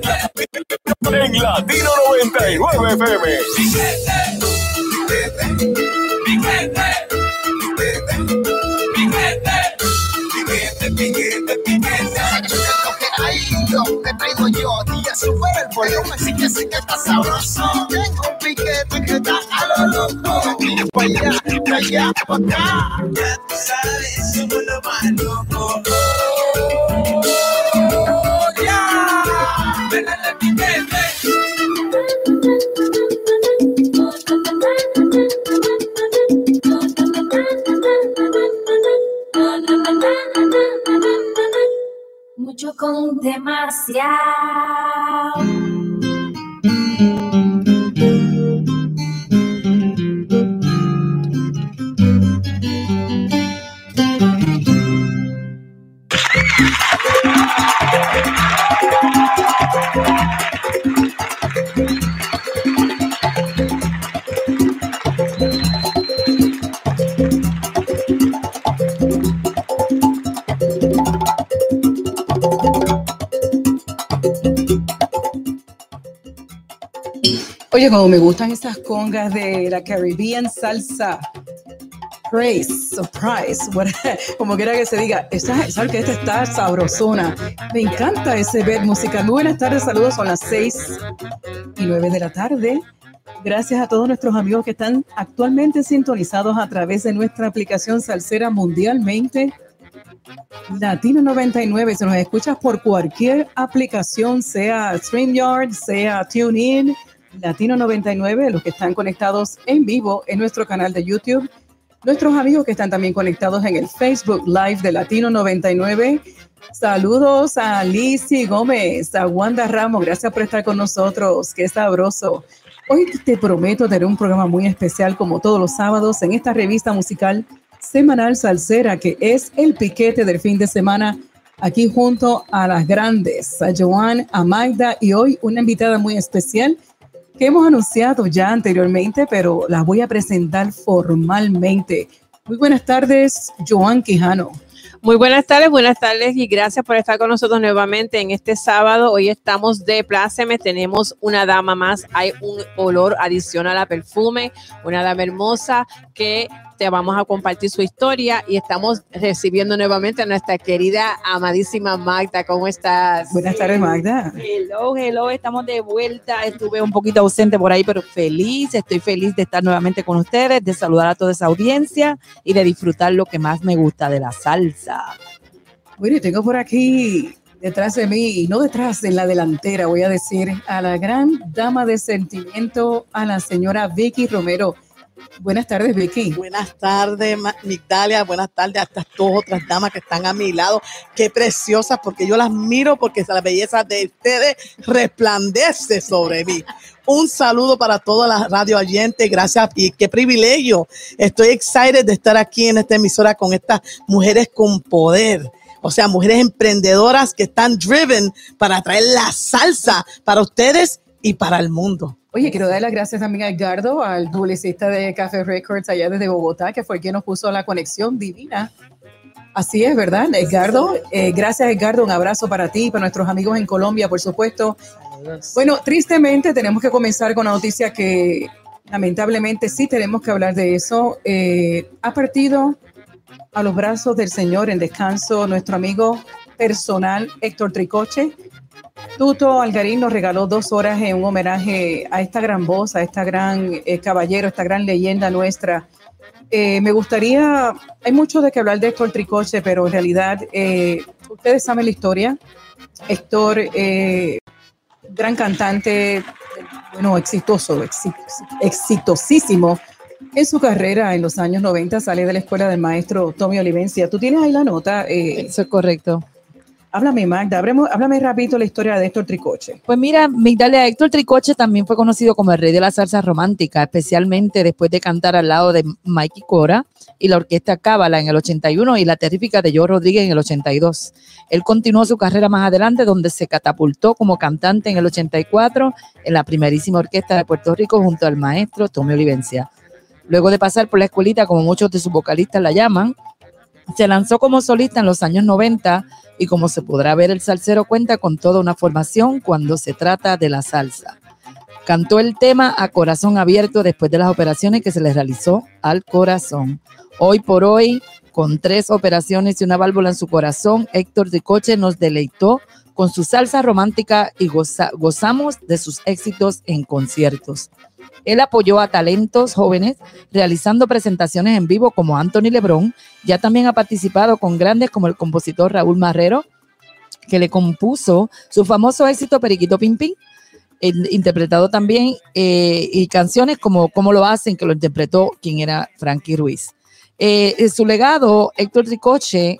En Latino 99 FM. Lo que traigo yo, día sube el volumen, sí que está sabroso. Tengo un piquete que está a lo loco. Pa' allá, pa' acá. Ya tú sabes, somos los más locos. Métele piquete. Mucho con demasiado. Oye, como me gustan esas congas de la Caribbean salsa. Praise, surprise, como quiera que se diga, esa orquesta está sabrosona. Me encanta ese beat musical. Muy buenas tardes, saludos, son las 6:09 de la tarde. Gracias a todos nuestros amigos que están actualmente sintonizados a través de nuestra aplicación salsera mundialmente. Latino 99, si nos escuchas por cualquier aplicación, sea StreamYard, sea TuneIn, Latino 99, los que están conectados en vivo en nuestro canal de YouTube, nuestros amigos que están también conectados en el Facebook Live de Latino 99. Saludos a Lizzy Gómez, a Wanda Ramos, gracias por estar con nosotros, qué sabroso. Hoy te prometo tener un programa muy especial como todos los sábados en esta revista musical semanal salsera que es el piquete del fin de semana, aquí junto a las grandes, a Joan, a Magda y hoy una invitada muy especial que hemos anunciado ya anteriormente, pero la voy a presentar formalmente. Muy buenas tardes, Joan Quijano. Muy buenas tardes y gracias por estar con nosotros nuevamente en este sábado. Hoy estamos de pláceme, tenemos una dama más, hay un olor adicional a perfume, una dama hermosa que te vamos a compartir su historia y estamos recibiendo nuevamente a nuestra querida, amadísima Magda. ¿Cómo estás? Buenas tardes, Magda. Hello, estamos de vuelta. Estuve un poquito ausente por ahí, pero estoy feliz de estar nuevamente con ustedes, de saludar a toda esa audiencia y de disfrutar lo que más me gusta de la salsa. Bueno, tengo por aquí detrás de mí, no detrás, en la delantera, voy a decir, a la gran dama de sentimiento, a la señora Vicky Romero. Buenas tardes, Vicky. Buenas tardes, Migdalia. Buenas tardes a estas dos otras damas que están a mi lado. Qué preciosas, porque yo las miro, porque la belleza de ustedes resplandece sobre mí. Un saludo para todas las radio oyentes. Gracias y qué privilegio. Estoy excited de estar aquí en esta emisora con estas mujeres con poder. O sea, mujeres emprendedoras que están driven para traer la salsa para ustedes y para el mundo. Oye, quiero dar las gracias también a Edgardo, al publicista de Café Records allá desde Bogotá, que fue quien nos puso la conexión divina. Así es, ¿verdad, Edgardo? Gracias, Edgardo. Un abrazo para ti y para nuestros amigos en Colombia, por supuesto. Bueno, tristemente tenemos que comenzar con la noticia que lamentablemente sí tenemos que hablar de eso. Ha partido a los brazos del Señor en descanso nuestro amigo personal Héctor Tricoche. Tuto Algarín nos regaló 2 horas en un homenaje a esta gran voz, a esta gran caballero, esta gran leyenda nuestra. Me gustaría, hay mucho de que hablar de Héctor Tricoche, pero en realidad ustedes saben la historia. Héctor, gran cantante, bueno, exitosísimo en su carrera en los años 90, sale de la escuela del maestro Tommy Olivencia. ¿Tú tienes ahí la nota? Eso es correcto. Háblame, Magda, háblame rapidito la historia de Héctor Tricoche. Pues mira, Migdalia, Héctor Tricoche también fue conocido como el rey de la salsa romántica, especialmente después de cantar al lado de Mikey Cora y la orquesta Cábala en el 81 y la terrífica de Joe Rodríguez en el 82. Él continuó su carrera más adelante, donde se catapultó como cantante en el 84 en la primerísima orquesta de Puerto Rico junto al maestro Tommy Olivencia. Luego de pasar por la escuelita, como muchos de sus vocalistas la llaman, Se lanzó como solista en los años 90 y como se podrá ver, el salsero cuenta con toda una formación cuando se trata de la salsa. Cantó el tema a corazón abierto después de las operaciones que se le realizó al corazón. Hoy por hoy, con 3 operaciones y una válvula en su corazón, Héctor Ricoche nos deleitó con su salsa romántica y gozamos de sus éxitos en conciertos. Él apoyó a talentos jóvenes realizando presentaciones en vivo como Anthony Lebrón. Ya también ha participado con grandes como el compositor Raúl Marrero, que le compuso su famoso éxito Periquito Pim Pim, interpretado también y canciones como Cómo lo hacen, que lo interpretó quien era Frankie Ruiz. Su legado, Héctor Ricoche,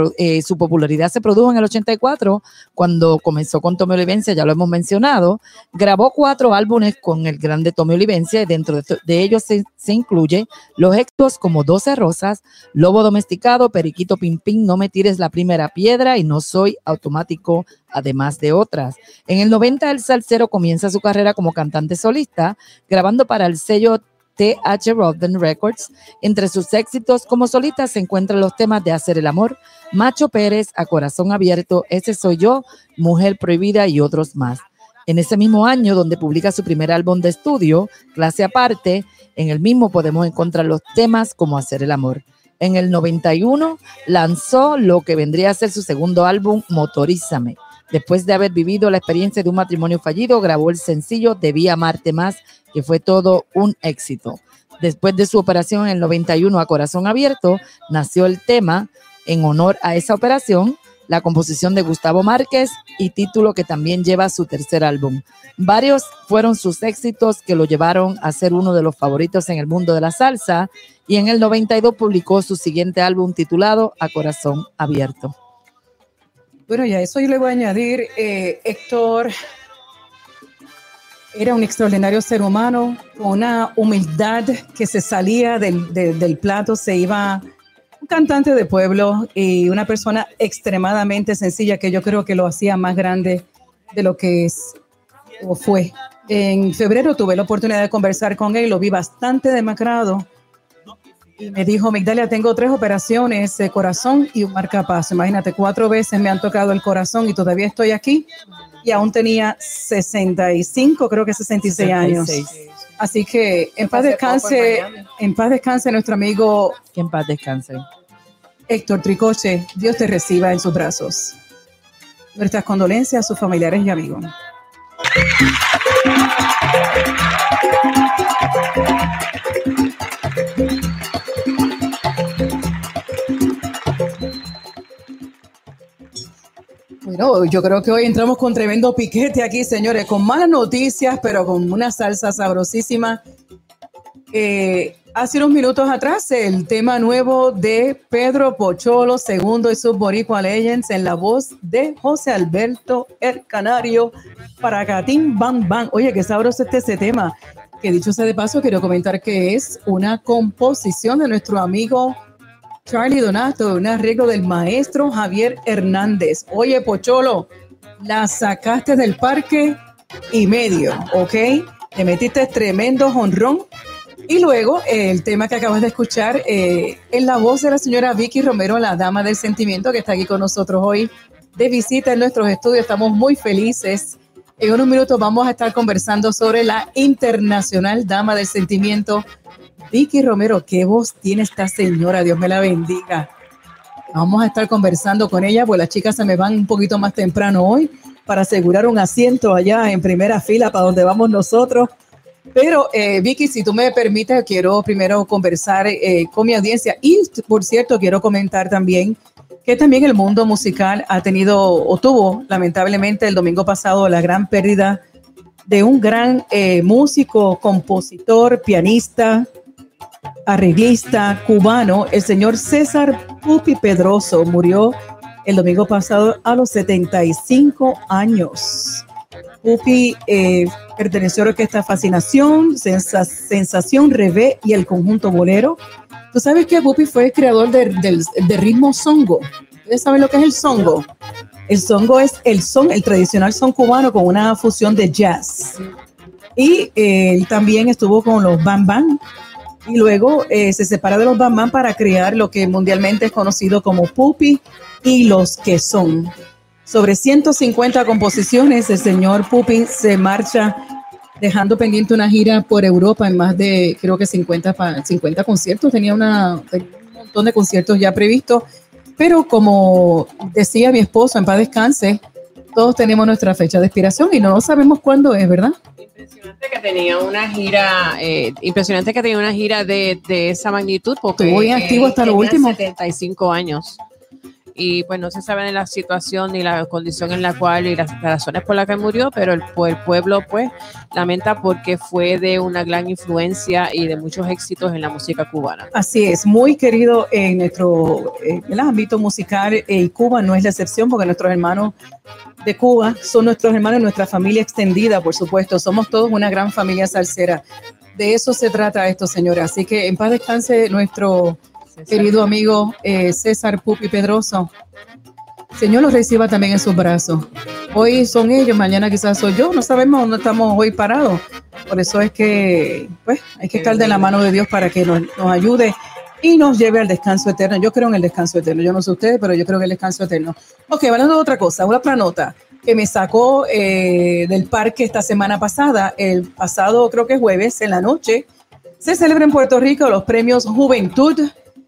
su popularidad se produjo en el 84 cuando comenzó con Tommy Olivencia, ya lo hemos mencionado. Grabó 4 álbumes con el grande Tommy Olivencia y dentro de ellos se incluye los éxitos como 12 Rosas, Lobo Domesticado, Periquito Pim Pim, No me tires la primera piedra y No soy automático, además de otras. En el 90 el salsero comienza su carrera como cantante solista, grabando para el sello T.H. Rodden Records. Entre sus éxitos como solista se encuentran los temas de Hacer el Amor, Macho Pérez, A Corazón Abierto, Ese Soy Yo, Mujer Prohibida y otros más. En ese mismo año, donde publica su primer álbum de estudio, Clase Aparte, en el mismo podemos encontrar los temas como Hacer el Amor. En el 91 lanzó lo que vendría a ser su segundo álbum, Motorízame. Después de haber vivido la experiencia de un matrimonio fallido, grabó el sencillo Debí Amarte Más, que fue todo un éxito. Después de su operación en el 91 a Corazón Abierto, nació el tema en honor a esa operación, la composición de Gustavo Márquez y título que también lleva su tercer álbum. Varios fueron sus éxitos que lo llevaron a ser uno de los favoritos en el mundo de la salsa y en el 92 publicó su siguiente álbum titulado A Corazón Abierto. Bueno, y a eso yo le voy a añadir, Héctor era un extraordinario ser humano, con una humildad que se salía del plato, se iba un cantante de pueblo y una persona extremadamente sencilla que yo creo que lo hacía más grande de lo que es o fue. En febrero tuve la oportunidad de conversar con él, lo vi bastante demacrado. Y me dijo, Migdalia, tengo 3 operaciones de corazón y un marcapaso. Imagínate, 4 veces me han tocado el corazón y todavía estoy aquí. Y aún tenía 65, creo que 66 años. Así que en paz descanse nuestro amigo. Que en paz descanse. Héctor Ricoche, Dios te reciba en sus brazos. Nuestras condolencias a sus familiares y amigos. Bueno, yo creo que hoy entramos con tremendo piquete aquí, señores, con malas noticias, pero con una salsa sabrosísima. Hace unos minutos atrás, el tema nuevo de Pedro Pocholo II y sus Boricua Legends en la voz de José Alberto El Canario para Catín Bam Bam. Oye, qué sabroso ese tema. Que dicho sea de paso, quiero comentar que es una composición de nuestro amigo Charlie Donato, un arreglo del maestro Javier Hernández. Oye, Pocholo, la sacaste del parque y medio, ¿ok? Te metiste tremendo jonrón. Y luego el tema que acabas de escuchar en la voz de la señora Vicky Romero, la dama del sentimiento, que está aquí con nosotros hoy de visita en nuestros estudios. Estamos muy felices. En unos minutos vamos a estar conversando sobre la internacional dama del sentimiento, Vicky Romero. Qué voz tiene esta señora, Dios me la bendiga. Vamos a estar conversando con ella, pues las chicas se me van un poquito más temprano hoy para asegurar un asiento allá en primera fila para donde vamos nosotros. Pero Vicky, si tú me permites, quiero primero conversar con mi audiencia y, por cierto, quiero comentar también que también el mundo musical ha tenido o tuvo, lamentablemente, el domingo pasado la gran pérdida de un gran músico, compositor, pianista, arreglista cubano, el señor César Pupi Pedroso. Murió el domingo pasado a los 75 años. Pupi perteneció a la orquesta Fascinación, Sensación, Revé y el conjunto Bolero. Tú sabes que Pupi fue el creador de ritmo songo. ¿Ustedes saben lo que es el songo? El songo es el tradicional son cubano con una fusión de jazz. Y él también estuvo con los Bam Bam. y luego se separa de los Bam Bam para crear lo que mundialmente es conocido como Pupi y los que son. Sobre 150 composiciones, el señor Pupi se marcha dejando pendiente una gira por Europa en más de, creo que 50 conciertos. Tenía un montón de conciertos ya previstos, pero como decía mi esposo, en paz descanse, todos tenemos nuestra fecha de expiración y no sabemos cuándo es, ¿verdad? Impresionante que tenía una gira de esa magnitud, porque estuvo bien activo hasta lo último. 75 años. Y pues no se sabe de la situación ni la condición en la cual y las razones por las que murió, pero el pueblo pues lamenta porque fue de una gran influencia y de muchos éxitos en la música cubana. Así es, muy querido en nuestro el ámbito musical, y Cuba no es la excepción, porque nuestros hermanos de Cuba son nuestros hermanos, nuestra familia extendida, por supuesto, somos todos una gran familia salsera. De eso se trata esto, señora. Así que en paz descanse nuestro querido amigo César Pupi Pedroso. Señor, los reciba también en sus brazos. Hoy son ellos, mañana quizás soy yo. No sabemos dónde estamos hoy parados. Por eso es que pues, hay que estar de la mano de Dios para que nos ayude y nos lleve al descanso eterno. Yo creo en el descanso eterno. Yo no sé ustedes, pero yo creo en el descanso eterno. Ok, hablando de otra cosa, una planota que me sacó del parque esta semana pasada. El pasado, creo que jueves, en la noche, se celebra en Puerto Rico los premios Juventud.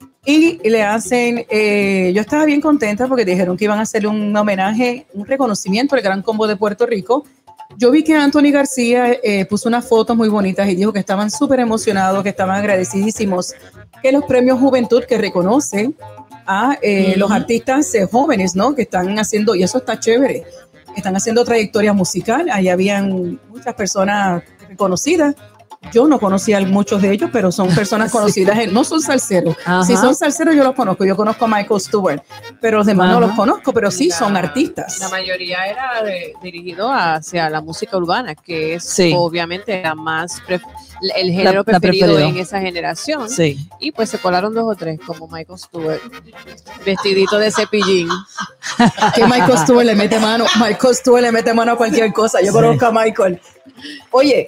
Y le hacen, yo estaba bien contenta porque dijeron que iban a hacer un homenaje, un reconocimiento al Gran Combo de Puerto Rico. Yo vi que Anthony García puso unas fotos muy bonitas y dijo que estaban súper emocionados, que estaban agradecidísimos, que los premios Juventud que reconocen a los artistas jóvenes, ¿no? Que están haciendo, y eso está chévere, están haciendo trayectoria musical. Ahí habían muchas personas reconocidas. Yo no conocía a muchos de ellos, pero son personas conocidas. No son salseros. Ajá. Si son salseros, yo los conozco. Yo conozco a Michael Stewart, pero los demás no los conozco, pero sí son artistas. La mayoría era dirigido hacia la música urbana, que es obviamente la más el género preferido en esa generación. Sí. Y pues se colaron 2 o 3, como Michael Stewart, vestidito de cepillín. Que Michael Stewart le mete mano. Michael Stewart le mete mano a cualquier cosa. Yo conozco a Michael. Oye,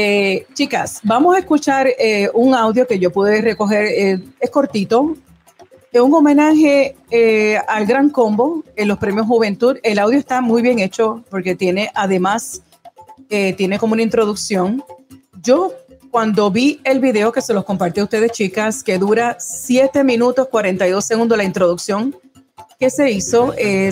chicas, vamos a escuchar un audio que yo pude recoger, es cortito, es un homenaje al Gran Combo en los premios Juventud. El audio está muy bien hecho porque tiene, además, tiene como una introducción. Yo, cuando vi el video que se los compartí a ustedes, chicas, que dura 7 minutos 42 segundos la introducción que se hizo,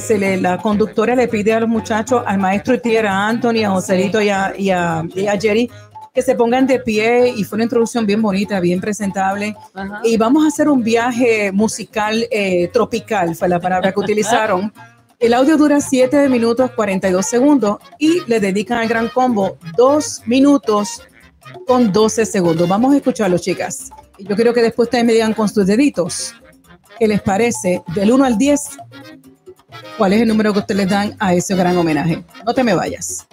la conductora le pide a los muchachos, al maestro Tierra, a Anthony, a Joselito y a Jerry, que se pongan de pie, y fue una introducción bien bonita, bien presentable. Ajá. Y vamos a hacer un viaje musical tropical, fue la palabra que utilizaron. El audio dura 7 minutos 42 segundos y le dedican al Gran Combo 2 minutos con 12 segundos. Vamos a escucharlo, chicas. Yo quiero que después ustedes me digan con sus deditos qué les parece, del 1 al 10, cuál es el número que ustedes les dan a ese gran homenaje. No te me vayas.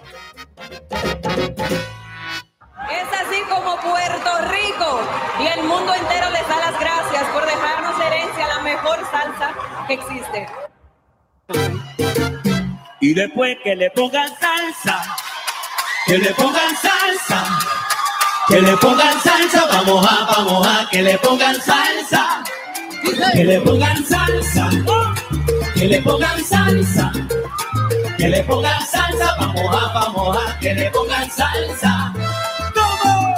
Es así como Puerto Rico y el mundo entero les da las gracias por dejarnos herencia la mejor salsa que existe. Y después que le pongan salsa, que le pongan salsa, que le pongan salsa, vamos a, que le pongan salsa. Que le pongan salsa, que le pongan salsa, que le pongan salsa, vamos a, que le pongan salsa. ¡Vamos!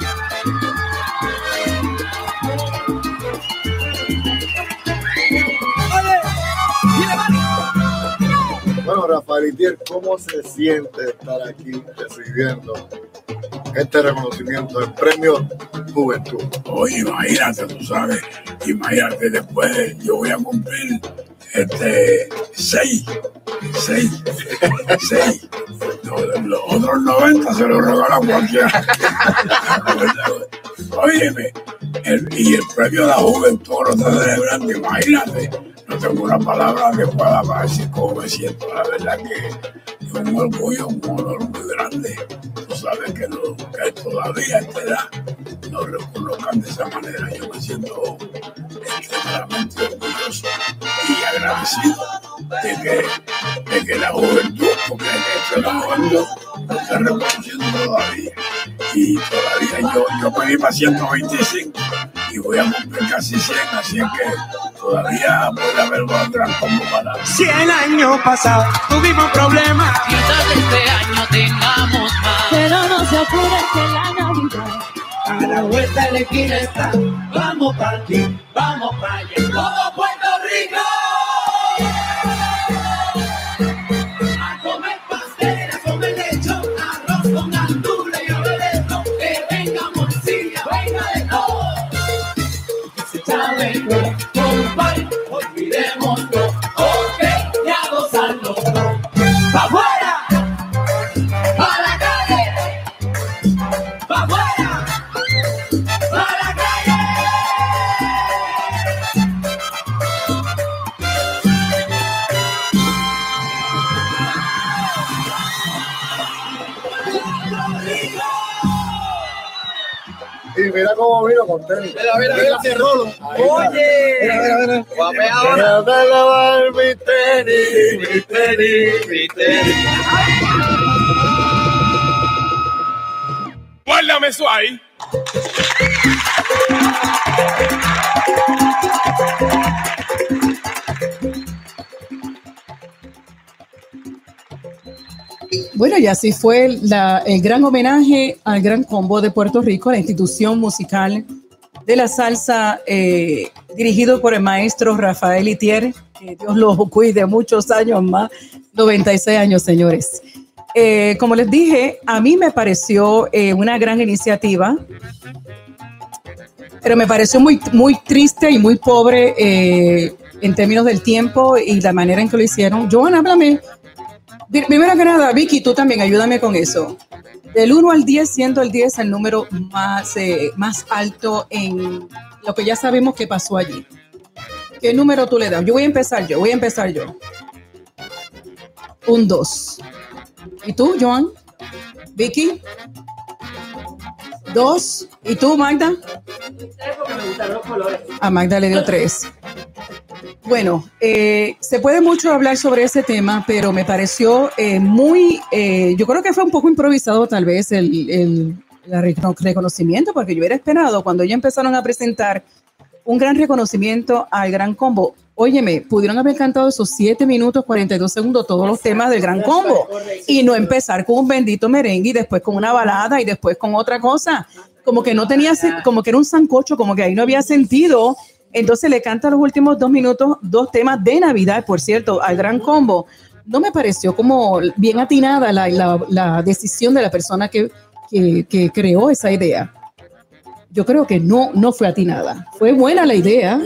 Bueno, Rafael Itier, ¿cómo se siente estar aquí recibiendo este reconocimiento del Premio Juventud? Oye, imagínate, tú sabes, imagínate, después yo voy a cumplir 6. Los otros 90 se los regalan cualquiera. Óyeme, y el premio de la juventud lo está celebrando, imagínate. No tengo una palabra que pueda decir cómo me siento. La verdad que es un orgullo, un honor muy grande. Tú sabes que todavía a esta edad nos reconozcan de esa manera. Yo me siento extremadamente orgulloso y agradecido de que la juventud, porque la juventud lo estoy reconociendo todavía. Y todavía yo pedí para 125 y voy a cumplir casi 100, así es que todavía puede haber un gran combo para. Si el año pasado tuvimos problemas, quizás este año tengamos más. Pero no se apure que la Navidad a la vuelta de la esquina está. Vamos para aquí, vamos para allá, todo Puerto Rico. A comer pastel, a comer lechón, arroz con gandules y aderezo. Que venga morcilla, venga de todo. Que se chave compadre, olvidémoslo. Ok, ya gozarlo. ¡Pa' afuera! ¡Pa' la calle! ¡Pa' afuera! ¡Pa' la calle! Y mira cómo vino con tenis. Mira ese rolo. Oye. Mira. Guapé ahora. Déjame lavar mi tenis. Guárdame eso ahí. Bueno, y así fue el gran homenaje al Gran Combo de Puerto Rico, la institución musical de la salsa, dirigido por el maestro Rafael Itier, que Dios lo cuide muchos años más, 96 años, señores. Como les dije, a mí me pareció una gran iniciativa, pero me pareció muy, muy triste y muy pobre en términos del tiempo y la manera en que lo hicieron. Joan, háblame. Primero que nada, Vicky, tú también ayúdame con eso. Del 1 al 10, siendo el 10 el número más alto en lo que ya sabemos que pasó allí. ¿Qué número tú le das? Voy a empezar yo. Un 2. ¿Y tú, Joan? Vicky? 2. ¿Y tú, Magda? 3 porque me gustaron los colores. A Magda le dio 3. Bueno, se puede mucho hablar sobre ese tema, pero me pareció yo creo que fue un poco improvisado tal vez el reconocimiento, porque yo hubiera esperado cuando ellos empezaron a presentar un gran reconocimiento al Gran Combo. Óyeme, pudieron haber cantado esos 7 minutos 42 segundos todos los temas del Gran Combo y no empezar con un bendito merengue y después con una balada y después con otra cosa. Como que no tenía, como que era un sancocho, como que ahí no había sentido. Entonces le canta los últimos 2 minutos 2 temas de Navidad, por cierto, al Gran Combo. No me pareció como bien atinada la decisión de la persona que creó esa idea. Yo creo que no fue atinada. Fue buena la idea.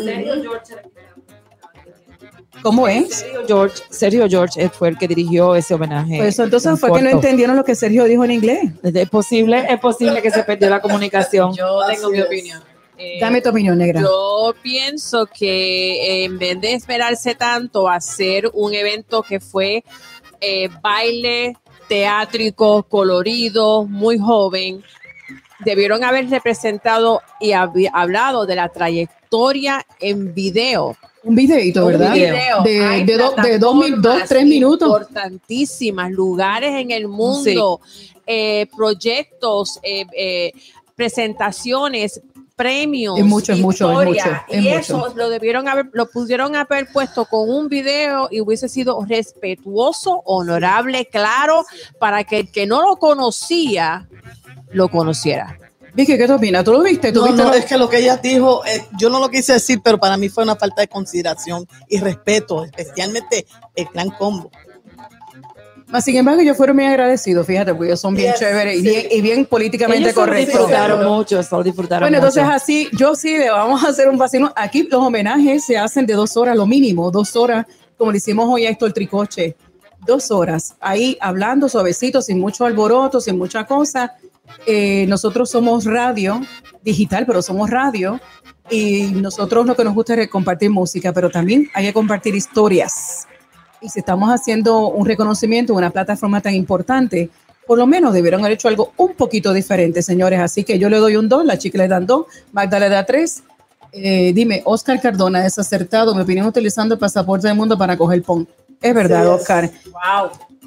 ¿Cómo es? Sergio George fue el que dirigió ese homenaje. Pues entonces fue que no entendieron lo que Sergio dijo en inglés. Es posible que se perdió la comunicación. Yo tengo mi opinión. Dame tu opinión, negra. Yo pienso que en vez de esperarse tanto a hacer un evento que fue baile teátrico, colorido, muy joven, debieron haber representado y hablado de la trayectoria en video. Un videito, ¿verdad? De 2-3 minutos. Importantísimas, lugares en el mundo, sí. Proyectos, presentaciones, premios, es mucho. Eso lo pudieron haber puesto con un video y hubiese sido respetuoso, honorable, claro, para que el que no lo conocía, lo conociera. Vicky, ¿qué te opinas? ¿Tú lo viste? No, es que lo que ella dijo, yo no lo quise decir, pero para mí fue una falta de consideración y respeto, especialmente el Gran Combo. Sin embargo, ellos fueron muy agradecidos, fíjate, porque ellos son bien chéveres y bien políticamente correctos. Disfrutaron mucho. Bueno, entonces así, yo sí le vamos a hacer un vacío. Aquí los homenajes se hacen de 2 horas, lo mínimo, 2 horas, como le hicimos hoy a Héctor Tricoche. 2 horas, ahí hablando suavecito, sin mucho alboroto, sin mucha cosa. Nosotros somos radio digital, pero somos radio y nosotros lo que nos gusta es compartir música, pero también hay que compartir historias. Y si estamos haciendo un reconocimiento en una plataforma tan importante, por lo menos debieron haber hecho algo un poquito diferente, señores. Así que yo le doy un 2, la chica le dan 2, Magda le da 3. Dime, Oscar Cardona, desacertado, mi opinión, utilizando el pasaporte del mundo para coger pon. Es verdad, sí, Oscar. Wow.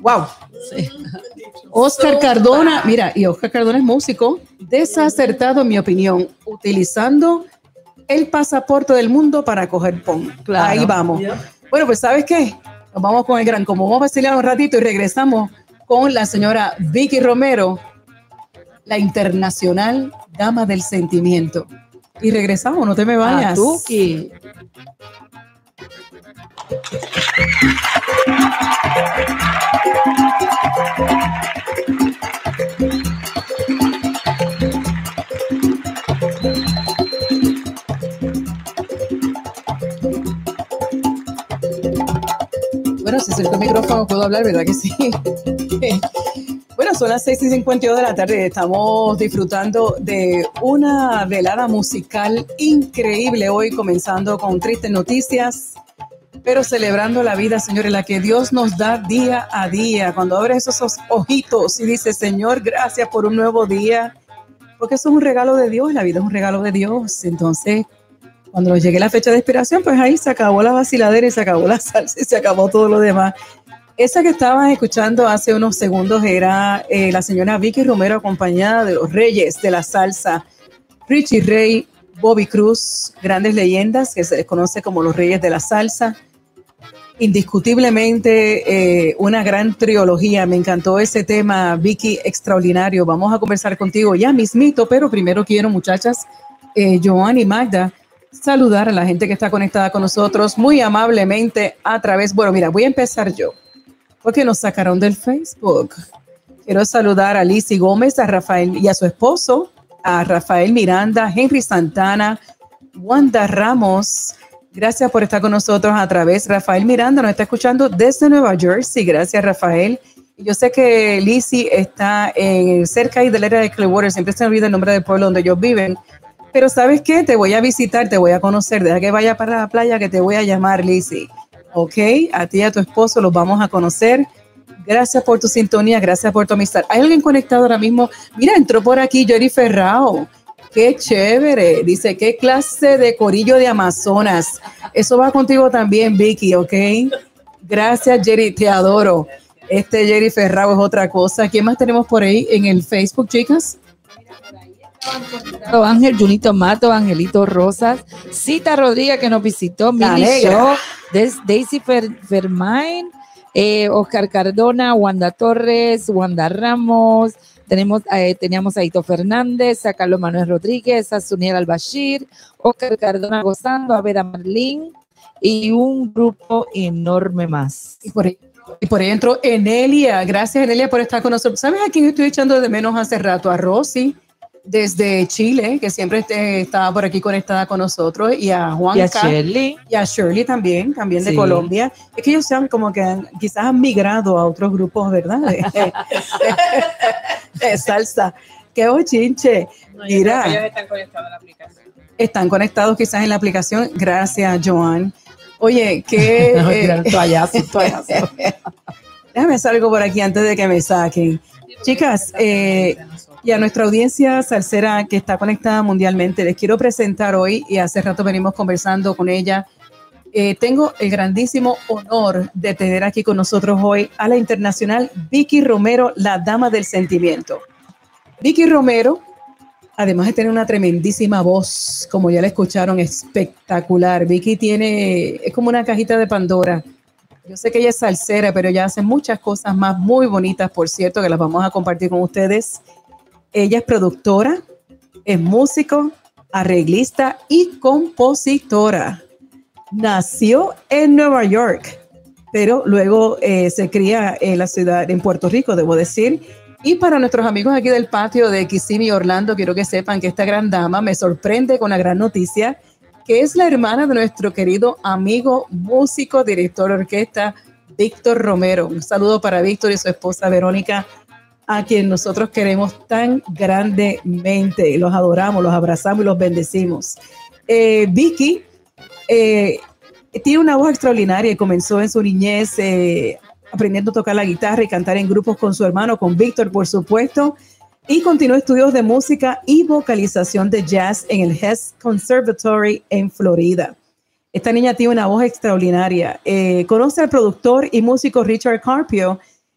Wow. Sí. Oscar Cardona, mira, y Oscar Cardona es músico, desacertado en mi opinión, utilizando el pasaporte del mundo para coger pon. Claro. Ahí vamos. Bueno, pues ¿sabes qué? Nos vamos con el gran combo. Vamos a vacilar un ratito y regresamos con la señora Vicky Romero, la internacional dama del sentimiento. Y regresamos, no te me vayas. Tuki. Bueno, si acerco el micrófono puedo hablar, ¿verdad que sí? Bueno, son las 6:52 de la tarde. Estamos disfrutando de una velada musical increíble hoy, comenzando con tristes noticias, pero celebrando la vida, señores, la que Dios nos da día a día. Cuando abres esos ojitos y dices, Señor, gracias por un nuevo día, porque eso es un regalo de Dios, la vida es un regalo de Dios. Entonces, cuando nos llegue la fecha de expiración, pues ahí se acabó la vaciladera y se acabó la salsa y se acabó todo lo demás. Esa que estabas escuchando hace unos segundos era la señora Vicky Romero, acompañada de los reyes de la salsa, Richie Ray, Bobby Cruz, grandes leyendas que se les conoce como los reyes de la salsa. Indiscutiblemente una gran trilogía. Me encantó ese tema, Vicky, extraordinario. Vamos a conversar contigo ya mismito, pero primero quiero, muchachas, Joan y Magda, saludar a la gente que está conectada con nosotros muy amablemente a través, bueno, mira, voy a empezar yo, porque nos sacaron del Facebook. Quiero saludar a Lizzy Gómez, a Rafael y a su esposo, a Rafael Miranda, Henry Santana, Wanda Ramos. Gracias por estar con nosotros a través. Rafael Miranda nos está escuchando desde Nueva Jersey. Gracias, Rafael. Yo sé que Lizzy está cerca ahí del área de Clearwater. Siempre se me olvida el nombre del pueblo donde ellos viven. Pero ¿sabes qué? Te voy a visitar, te voy a conocer. Deja que vaya para la playa que te voy a llamar, Lizzy. Ok, a ti y a tu esposo los vamos a conocer. Gracias por tu sintonía, gracias por tu amistad. ¿Hay alguien conectado ahora mismo? Mira, entró por aquí Jerry Ferrao. Qué chévere. Dice, ¿qué clase de corillo de Amazonas? Eso va contigo también, Vicky, ¿ok? Gracias, Jerry, te adoro. Jerry Ferrao es otra cosa. ¿Quién más tenemos por ahí en el Facebook, chicas? Ángel, Junito Mato, Angelito Rosas, Cita Rodríguez que nos visitó, Mili Show, Daisy Fermain, Oscar Cardona, Wanda Torres, Wanda Ramos, teníamos a Ito Fernández, a Carlos Manuel Rodríguez, a Suniel Albashir, Oscar Cardona gozando, a Vera Marlín y un grupo enorme más. Y por ahí entró Enelia. Gracias, Enelia, por estar con nosotros. ¿Sabes a quién estoy echando de menos hace rato? A Rosy, desde Chile, que siempre estaba por aquí conectada con nosotros, y a Juanca. Y a Shirley. Y a Shirley también de sí. Colombia. Es que ellos sean como que quizás han migrado a otros grupos, ¿verdad? De salsa. ¡Qué bochinche! No, mira, ellos están conectados a la aplicación. Están conectados quizás en la aplicación. Gracias, Joan. Oye, que... toallazo. Déjame salgo por aquí antes de que me saquen. Chicas, y a nuestra audiencia salsera que está conectada mundialmente, les quiero presentar hoy, y hace rato venimos conversando con ella, tengo el grandísimo honor de tener aquí con nosotros hoy a la internacional Vicky Romero, la dama del sentimiento. Vicky Romero, además de tener una tremendísima voz, como ya la escucharon, espectacular. Vicky es como una cajita de Pandora. Yo sé que ella es salsera, pero ella hace muchas cosas más muy bonitas, por cierto, que las vamos a compartir con ustedes. Ella es productora, es músico, arreglista y compositora. Nació en Nueva York, pero luego se cría en la ciudad, en Puerto Rico, debo decir. Y para nuestros amigos aquí del patio de Kissimmee, Orlando, quiero que sepan que esta gran dama me sorprende con la gran noticia, que es la hermana de nuestro querido amigo, músico, director de orquesta, Víctor Romero. Un saludo para Víctor y su esposa Verónica, a quien nosotros queremos tan grandemente. Los adoramos, los abrazamos y los bendecimos. Vicky tiene una voz extraordinaria y comenzó en su niñez aprendiendo a tocar la guitarra y cantar en grupos con su hermano, con Víctor, por supuesto. Y continuó estudios de música y vocalización de jazz en el Hess Conservatory en Florida. Esta niña tiene una voz extraordinaria. Conoce al productor y músico Richard Carpio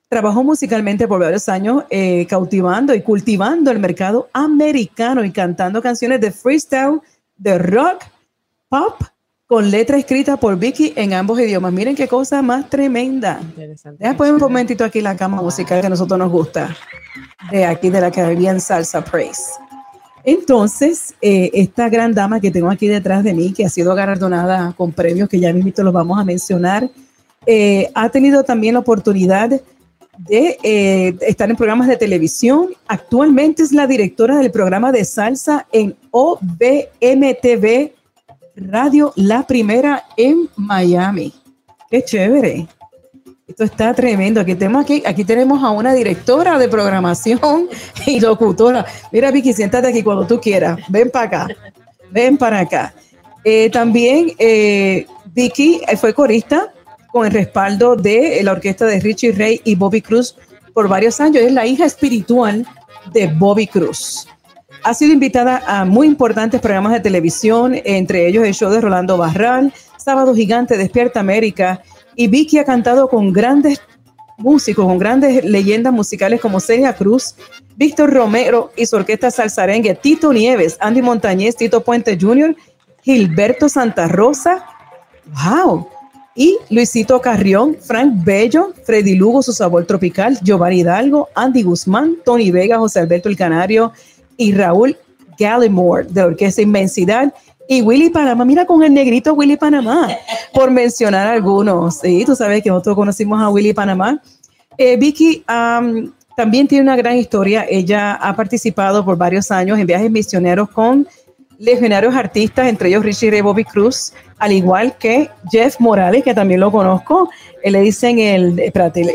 Trabajó musicalmente por varios años, cautivando y cultivando el mercado americano y cantando canciones de freestyle, de rock, pop, con letra escrita por Vicky en ambos idiomas. Miren qué cosa más tremenda. Deja poner un momentito aquí la cama musical que a nosotros nos gusta, de aquí de la Caribbean Salsa Praise. Entonces, esta gran dama que tengo aquí detrás de mí, que ha sido galardonada con premios que ya mismo los vamos a mencionar, ha tenido también la oportunidad de estar en programas de televisión. Actualmente es la directora del programa de salsa en OBMTV Radio La Primera en Miami. ¡Qué chévere! Esto está tremendo. Aquí tenemos a una directora de programación y locutora. Mira, Vicky, siéntate aquí cuando tú quieras. Ven para acá. Ven para acá. También Vicky fue corista con el respaldo de la orquesta de Richie Ray y Bobby Cruz por varios años. Es la hija espiritual de Bobby Cruz. Ha sido invitada a muy importantes programas de televisión, entre ellos el show de Rolando Barral, Sábado Gigante, Despierta América, y Vicky ha cantado con grandes músicos, con grandes leyendas musicales como Celia Cruz, Víctor Romero y su orquesta salsarengue, Tito Nieves, Andy Montañez, Tito Puente Jr., Gilberto Santa Rosa, wow, y Luisito Carrión, Frank Bello, Freddy Lugo, Su Sabor Tropical, Giovanni Hidalgo, Andy Guzmán, Tony Vega, José Alberto El Canario y Raúl Gallimore de Orquesta Inmensidad, y Willy Panamá. Mira, con el negrito Willy Panamá, por mencionar algunos. Sí, tú sabes que nosotros conocimos a Willy Panamá. Vicky también tiene una gran historia. Ella ha participado por varios años en viajes misioneros con legionarios artistas, entre ellos Richie Ray, Bobby Cruz, al igual que Jeff Morales, que también lo conozco. Le dicen el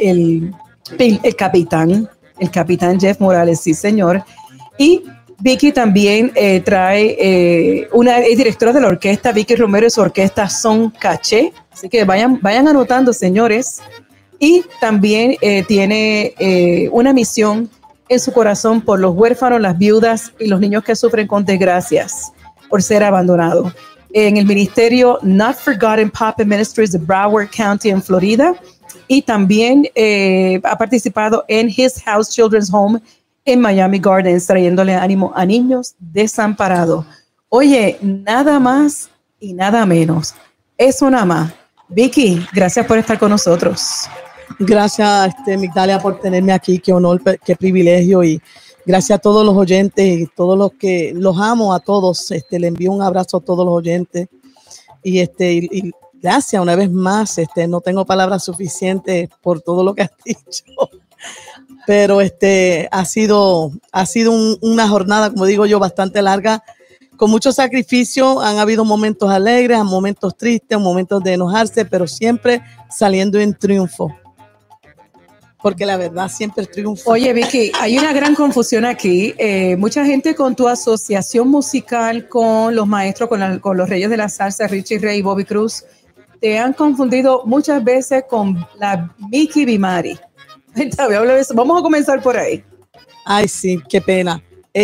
capitán Jeff Morales, sí señor. Y Vicky también es directora de la orquesta, Vicky Romero, y su orquesta Son Caché. Así que vayan anotando, señores. Y también tiene una misión en su corazón por los huérfanos, las viudas y los niños que sufren con desgracias por ser abandonados. En el ministerio Not Forgotten Puppet Ministries de Broward County en Florida. Y también ha participado en His House Children's Home en Miami Gardens, trayéndole ánimo a niños desamparados. Oye, nada más y nada menos. Eso nada más. Vicky, gracias por estar con nosotros. Gracias, Migdalia, por tenerme aquí. Qué honor, qué privilegio. Y gracias a todos los oyentes y todos los que los amo a todos. Le envío un abrazo a todos los oyentes. Y gracias una vez más. No tengo palabras suficientes por todo lo que has dicho. Pero ha sido una jornada, como digo yo, bastante larga, con mucho sacrificio. Han habido momentos alegres, momentos tristes, momentos de enojarse, pero siempre saliendo en triunfo. Porque la verdad siempre triunfa. Oye, Vicky, hay una gran confusión aquí. Mucha gente con tu asociación musical con los maestros, con los reyes de la salsa, Richie Ray y Bobby Cruz, te han confundido muchas veces con la Mickey Bimari. Vamos a comenzar por ahí. Ay, sí, qué pena.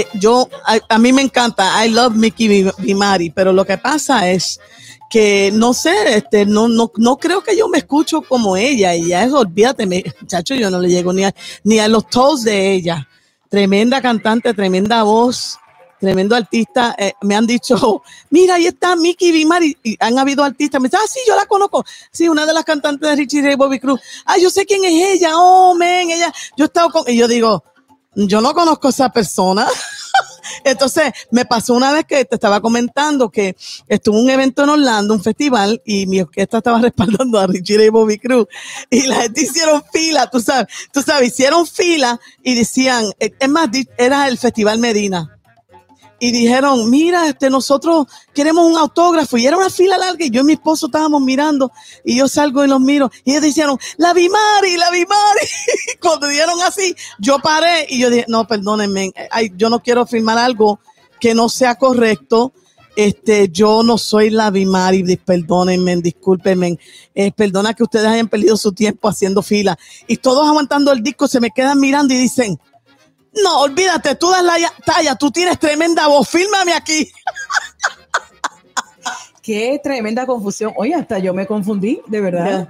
A mí me encanta. I love Mickey Bimari, pero lo que pasa es que no sé, no creo que yo me escucho como ella, y ya eso, olvídate, muchacho, yo no le llego ni a los toes de ella. Tremenda cantante, tremenda voz, tremendo artista. Me han dicho, mira, ahí está Mickey Bimari, y han habido artistas, me dicen, sí, yo la conozco, sí, una de las cantantes de Richie Ray, Bobby Cruz, yo sé quién es ella, ella, yo he estado con, y yo digo, yo no conozco a esa persona. Entonces, me pasó una vez que te estaba comentando que estuvo un evento en Orlando, un festival, y mi orquesta estaba respaldando a Richie Ray y Bobby Cruz, y la gente hicieron fila, tú sabes, hicieron fila y decían, es más, era el Festival Medina. Y dijeron, mira, nosotros queremos un autógrafo. Y era una fila larga y yo y mi esposo estábamos mirando. Y yo salgo y los miro. Y ellos dijeron, la Bimari. Cuando dijeron así, yo paré y yo dije, no, perdónenme. Yo no quiero firmar algo que no sea correcto. Yo no soy la Bimari. Perdónenme, discúlpenme. Perdona que ustedes hayan perdido su tiempo haciendo fila. Y todos aguantando el disco se me quedan mirando y dicen, no, olvídate, tú das la talla, tú tienes tremenda voz, fírmame aquí. Qué tremenda confusión. Oye, hasta yo me confundí, de verdad.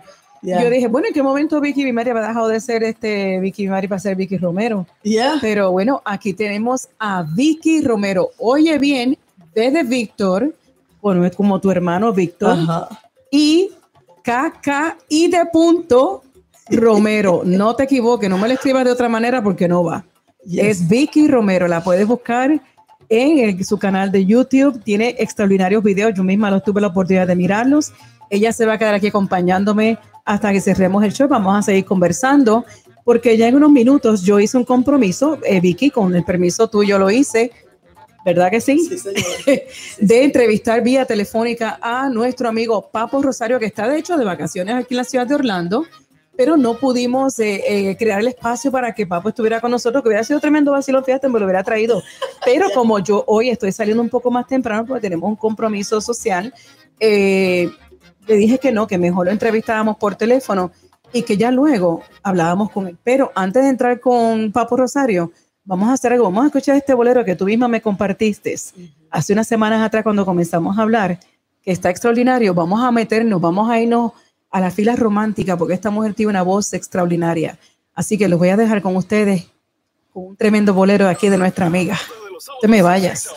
Yeah. Yo dije, bueno, ¿en qué momento Vicky Mari ha dejado de ser Vicky Mari para ser Vicky Romero? Yeah. Pero bueno, aquí tenemos a Vicky Romero. Oye bien, desde Víctor, bueno, es como tu hermano Víctor, y KKI de punto Romero. No te equivoques, no me lo escribas de otra manera porque no va. Yes. Es Vicky Romero, la puedes buscar en su canal de YouTube. Tiene extraordinarios videos, yo misma los tuve la oportunidad de mirarlos. Ella se va a quedar aquí acompañándome hasta que cerremos el show. Vamos a seguir conversando porque ya en unos minutos yo hice un compromiso, Vicky, con el permiso tuyo lo hice, ¿verdad que sí? Sí, señor. De entrevistar vía telefónica a nuestro amigo Papo Rosario, que está de hecho de vacaciones aquí en la ciudad de Orlando, pero no pudimos crear el espacio para que Papo estuviera con nosotros, que hubiera sido tremendo vacilón, fíjate, me lo hubiera traído. Pero como yo hoy estoy saliendo un poco más temprano porque tenemos un compromiso social, le dije que no, que mejor lo entrevistábamos por teléfono y que ya luego hablábamos con él. Pero antes de entrar con Papo Rosario, vamos a hacer algo. Vamos a escuchar este bolero que tú misma me compartiste hace unas semanas atrás cuando comenzamos a hablar, que está extraordinario. Vamos a meternos, vamos a irnos a la fila romántica porque esta mujer tiene una voz extraordinaria. Así que los voy a dejar con ustedes con un tremendo bolero aquí de nuestra amiga. No te me vayas.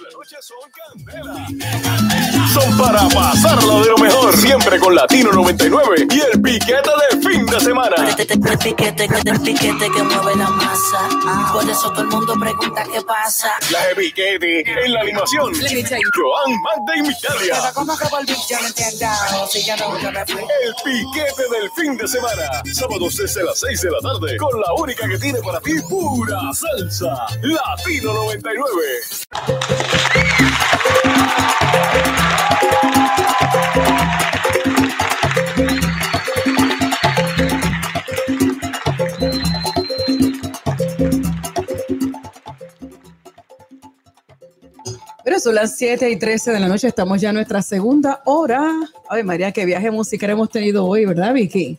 Son para pasarlo de lo mejor, siempre con Latino 99 y el piquete del fin de semana. El piquete que mueve la masa. Por eso todo el mundo pregunta qué pasa. La de piquete en la animación. Joan, Magda y Migdalia. El piquete del fin de semana. Sábados desde las 6 de la tarde. Con la única que tiene para ti pura salsa. Latino 99. Pero son las 7:13 de la noche, estamos ya en nuestra segunda hora. Ay, María, qué viaje musical hemos tenido hoy, ¿verdad, Vicky?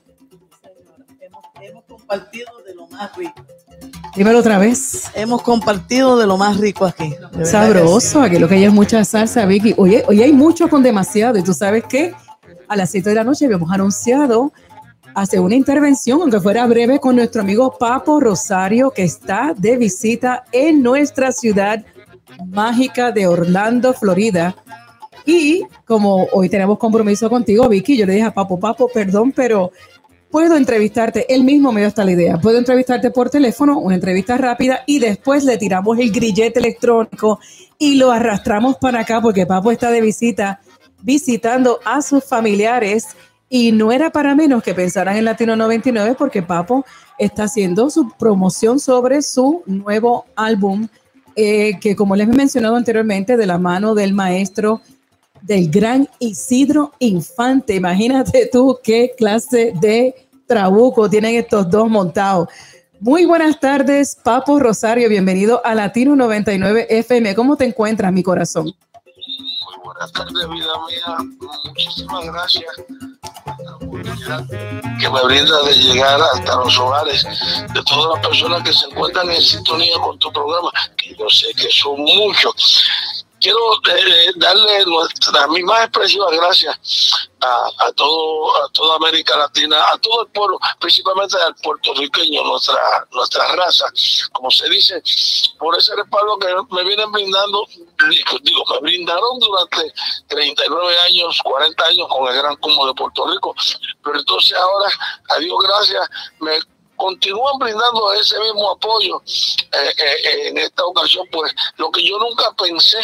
Hemos compartido de lo más rico. Dímelo otra vez. Hemos compartido de lo más rico aquí. Sabroso, aquí lo que hay es mucha salsa, Vicky. Oye, hoy hay mucho con demasiado. ¿Y tú sabes qué? A las 7 de la noche habíamos anunciado hacer una intervención, aunque fuera breve, con nuestro amigo Papo Rosario, que está de visita en nuestra ciudad mágica de Orlando, Florida. Y como hoy tenemos compromiso contigo, Vicky, yo le dije a Papo, perdón, pero puedo entrevistarte, él mismo me dio hasta la idea, puedo entrevistarte por teléfono, una entrevista rápida, y después le tiramos el grillete electrónico y lo arrastramos para acá porque Papo está de visita, visitando a sus familiares, y no era para menos que pensaran en Latino 99 porque Papo está haciendo su promoción sobre su nuevo álbum, que como les he mencionado anteriormente, de la mano del maestro, del gran Isidro Infante. Imagínate tú qué clase de trabuco tienen estos dos montados. Muy buenas tardes, Papo Rosario, bienvenido a Latino 99 FM. ¿Cómo te encuentras, mi corazón? Muy buenas tardes, vida mía. Muchísimas gracias por la oportunidad que me brinda de llegar hasta los hogares de todas las personas que se encuentran en sintonía con tu programa, que yo sé que son muchos. Quiero darle mis más expresivas gracias a toda América Latina, a todo el pueblo, principalmente al puertorriqueño, nuestra raza, como se dice, por ese respaldo que me vienen brindando, me brindaron durante 39 años, 40 años con el Gran Combo de Puerto Rico, pero entonces ahora, a Dios gracias, me continúan brindando ese mismo apoyo. En esta ocasión, pues, lo que yo nunca pensé,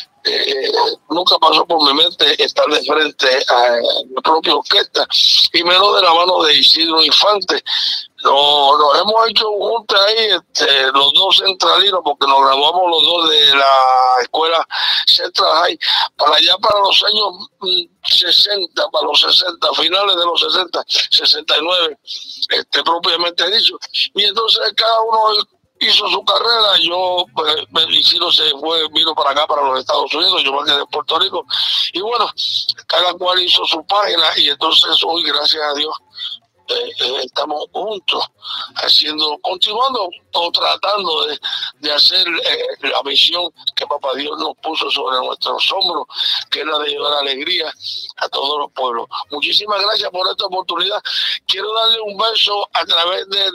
nunca pasó por mi mente estar de frente a mi propia orquesta, y menos de la mano de Isidro Infante. Nos hemos hecho juntos ahí, los dos centralinos, porque nos graduamos los dos de la escuela Central High, para allá para los años 60, para los 60, finales de los 60, 69, propiamente dicho. Y entonces cada uno hizo su carrera. Yo, Isidro se fue, vino para acá, para los Estados Unidos, yo me quedé en Puerto Rico. Y bueno, cada cual hizo su página, y entonces hoy, gracias a Dios, estamos juntos continuando o tratando de hacer la misión que Papá Dios nos puso sobre nuestros hombros, que es la de llevar alegría a todos los pueblos. Muchísimas gracias por esta oportunidad. Quiero darle un beso a través de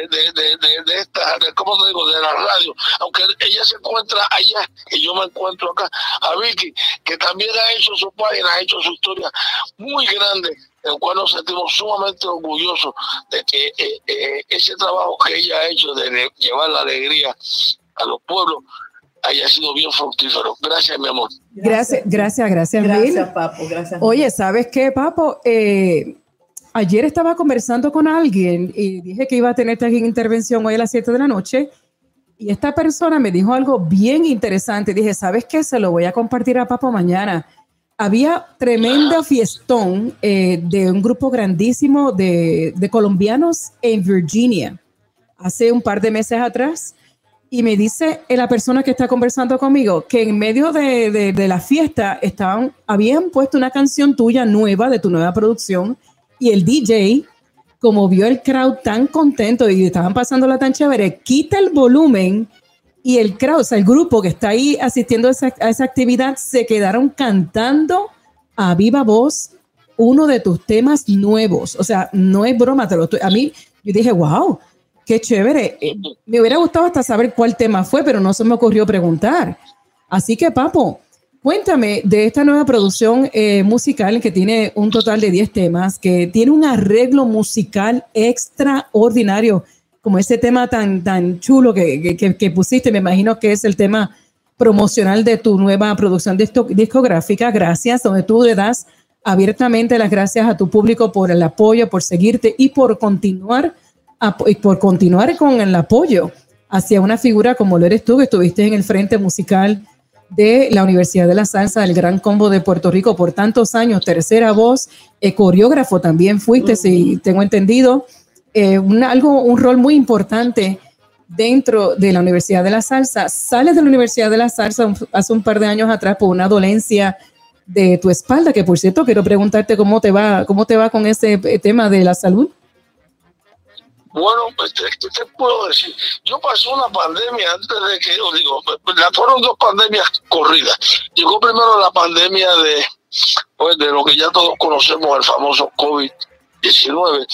esta, ¿cómo te digo?, de la radio, aunque ella se encuentra allá y yo me encuentro acá, a Vicky, que también ha hecho su página, ha hecho su historia muy grande, en el cual nos sentimos sumamente orgullosos de que ese trabajo que ella ha hecho de llevar la alegría a los pueblos haya sido bien fructífero. Gracias, mi amor. Gracias, Gracias, Papo. Gracias. Oye, ¿sabes qué, Papo? Ayer estaba conversando con alguien y dije que iba a tener esta intervención hoy a las 7 de la noche y esta persona me dijo algo bien interesante. Dije, ¿sabes qué? Se lo voy a compartir a Papo mañana. Había tremenda fiestón de un grupo grandísimo de colombianos en Virginia hace un par de meses atrás. Y me dice la persona que está conversando conmigo que en medio de la fiesta habían puesto una canción tuya nueva, de tu nueva producción, y el DJ, como vio el crowd tan contento y estaban pasándola tan chévere, quita el volumen y el crowd, o sea, el grupo que está ahí asistiendo a esa actividad, se quedaron cantando a viva voz uno de tus temas nuevos. O sea, no es broma, a mí, yo dije, wow, qué chévere. Me hubiera gustado hasta saber cuál tema fue, pero no se me ocurrió preguntar. Así que, Papo, cuéntame de esta nueva producción musical que tiene un total de 10 temas, que tiene un arreglo musical extraordinario, como ese tema tan chulo que pusiste. Me imagino que es el tema promocional de tu nueva producción discográfica, Gracias, donde tú le das abiertamente las gracias a tu público por el apoyo, por seguirte y por continuar con el apoyo hacia una figura como lo eres tú, que estuviste en el frente musical de la Universidad de la Salsa, del Gran Combo de Puerto Rico por tantos años, tercera voz, coreógrafo también fuiste, si tengo entendido, un rol muy importante dentro de la Universidad de la Salsa. Sales de la Universidad de la Salsa hace un par de años atrás por una dolencia de tu espalda, que por cierto quiero preguntarte cómo te va con ese tema de la salud. Bueno, ¿qué te puedo decir? Yo pasé una pandemia antes de que, fueron 2 pandemias corridas. Llegó primero la pandemia de lo que ya todos conocemos, el famoso COVID-19.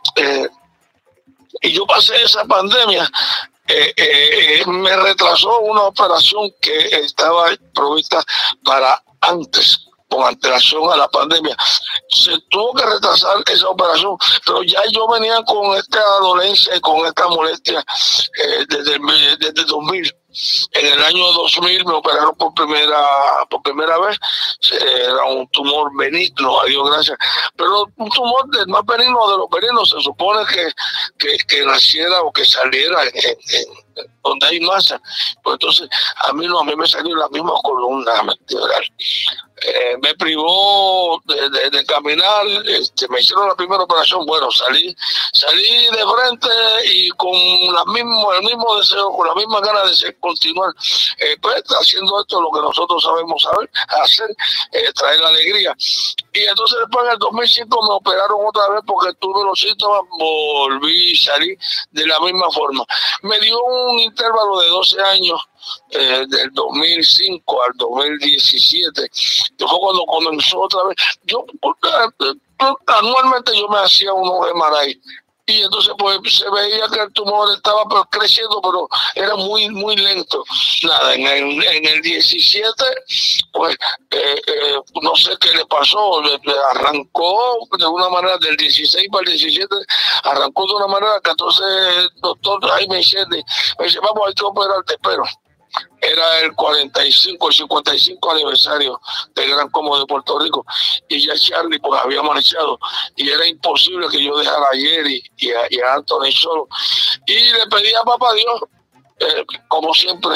Y yo pasé esa pandemia, me retrasó una operación que estaba provista para antes, con antelación a la pandemia. Se tuvo que retrasar esa operación, pero ya yo venía con esta dolencia y con esta molestia desde 2000. En el año 2000 me operaron por primera vez. Era un tumor benigno, a Dios gracias. Pero un tumor del más benigno de los benignos, se supone que naciera o que saliera en donde hay masa. Pues entonces a mí me salió la misma columna vertebral. Me privó de caminar. Me hicieron la primera operación. Bueno, salí de frente y con el mismo deseo, con la misma ganas de continuar haciendo esto, lo que nosotros sabemos hacer, traer la alegría. Y entonces después en el 2005 me operaron otra vez porque tuve los síntomas, volví y salí de la misma forma. Me dio un intervalo de 12 años, del 2005 al 2017, que fue cuando comenzó otra vez. Anualmente yo me hacía unos MRI. Y entonces pues se veía que el tumor estaba creciendo, pero era muy, muy lento. Nada, en el 17, pues no sé qué le pasó, arrancó de una manera, del 16 para el 17, arrancó de una manera que entonces el doctor ahí me dice, vamos, hay que operarte, pero era el 55 aniversario del Gran Combo de Puerto Rico y ya Charlie pues había marchado y era imposible que yo dejara a Jerry y a Anthony solo, y le pedí a Papá Dios, como siempre,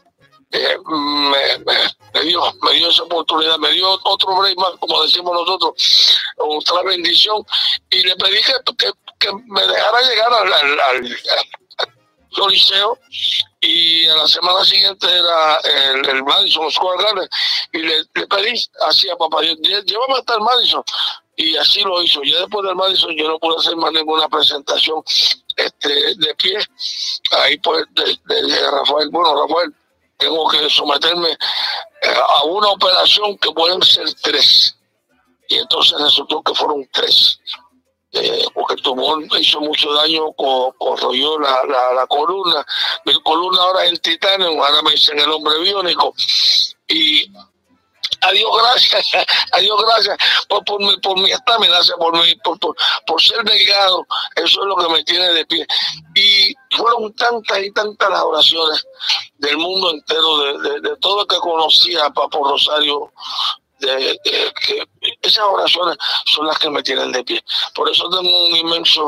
me dio esa oportunidad, me dio otro break más, como decimos nosotros, otra bendición, y le pedí que me dejara llegar Coliseo, y a la semana siguiente era el Madison Square Garden, y le pedí así a papá Dios, llévame hasta el Madison, y así lo hizo. Ya después del Madison yo no pude hacer más ninguna presentación de pie. Ahí pues de Rafael, tengo que someterme a una operación que pueden ser 3, y entonces resultó que fueron 3. Porque el tumor hizo mucho daño, corroyó la columna. Mi columna ahora es en titanio, ahora me dicen el hombre biónico. Y adiós gracias por mi estamina, por ser delgado. Eso es lo que me tiene de pie. Y fueron tantas y tantas las oraciones del mundo entero, de todo el que conocía a Papo Rosario, que esas oraciones son las que me tienen de pie. Por eso tengo un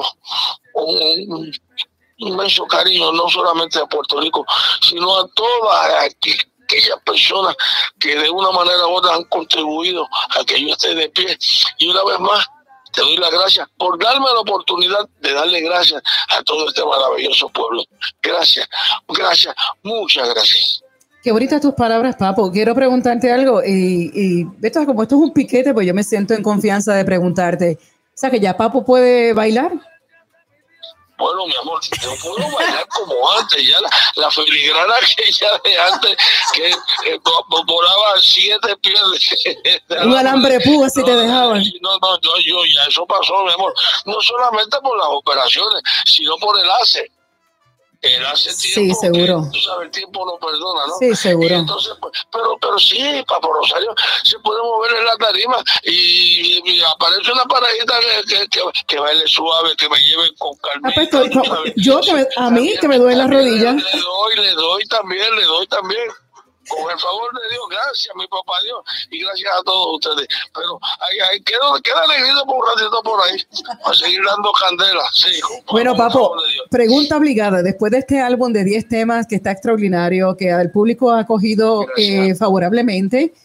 inmenso cariño, no solamente a Puerto Rico, sino a todas aquellas personas que de una manera u otra han contribuido a que yo esté de pie. Y una vez más te doy las gracias por darme la oportunidad de darle gracias a todo este maravilloso pueblo. Gracias, muchas gracias. Qué bonitas tus palabras, Papo. Quiero preguntarte algo, y esto, como esto es un piquete, pues yo me siento en confianza de preguntarte. O sea, que ya Papo puede bailar. Bueno, mi amor, yo puedo bailar como antes, ya la filigrana aquella de antes, que volaba 7 pies un alambre púa si te dejaban. No, yo ya eso pasó, mi amor. No solamente por las operaciones, sino por el ACE. Hace tiempo, sí, seguro. Tú sabes, el tiempo no perdona, ¿no? Sí, seguro. Y entonces, pues, pero sí, Papo Rosario se puede mover en la tarima y aparece una parejita que baile suave, que me lleve con calma. A mí que me duele la rodilla. Le doy también. Con el favor de Dios, gracias, mi papá Dios, y gracias a todos ustedes. Pero ahí queda negrito por un ratito por ahí, para seguir dando candela. Sí, bueno, Papo, pregunta obligada. Después de este álbum de 10 temas que está extraordinario, que el público ha acogido favorablemente,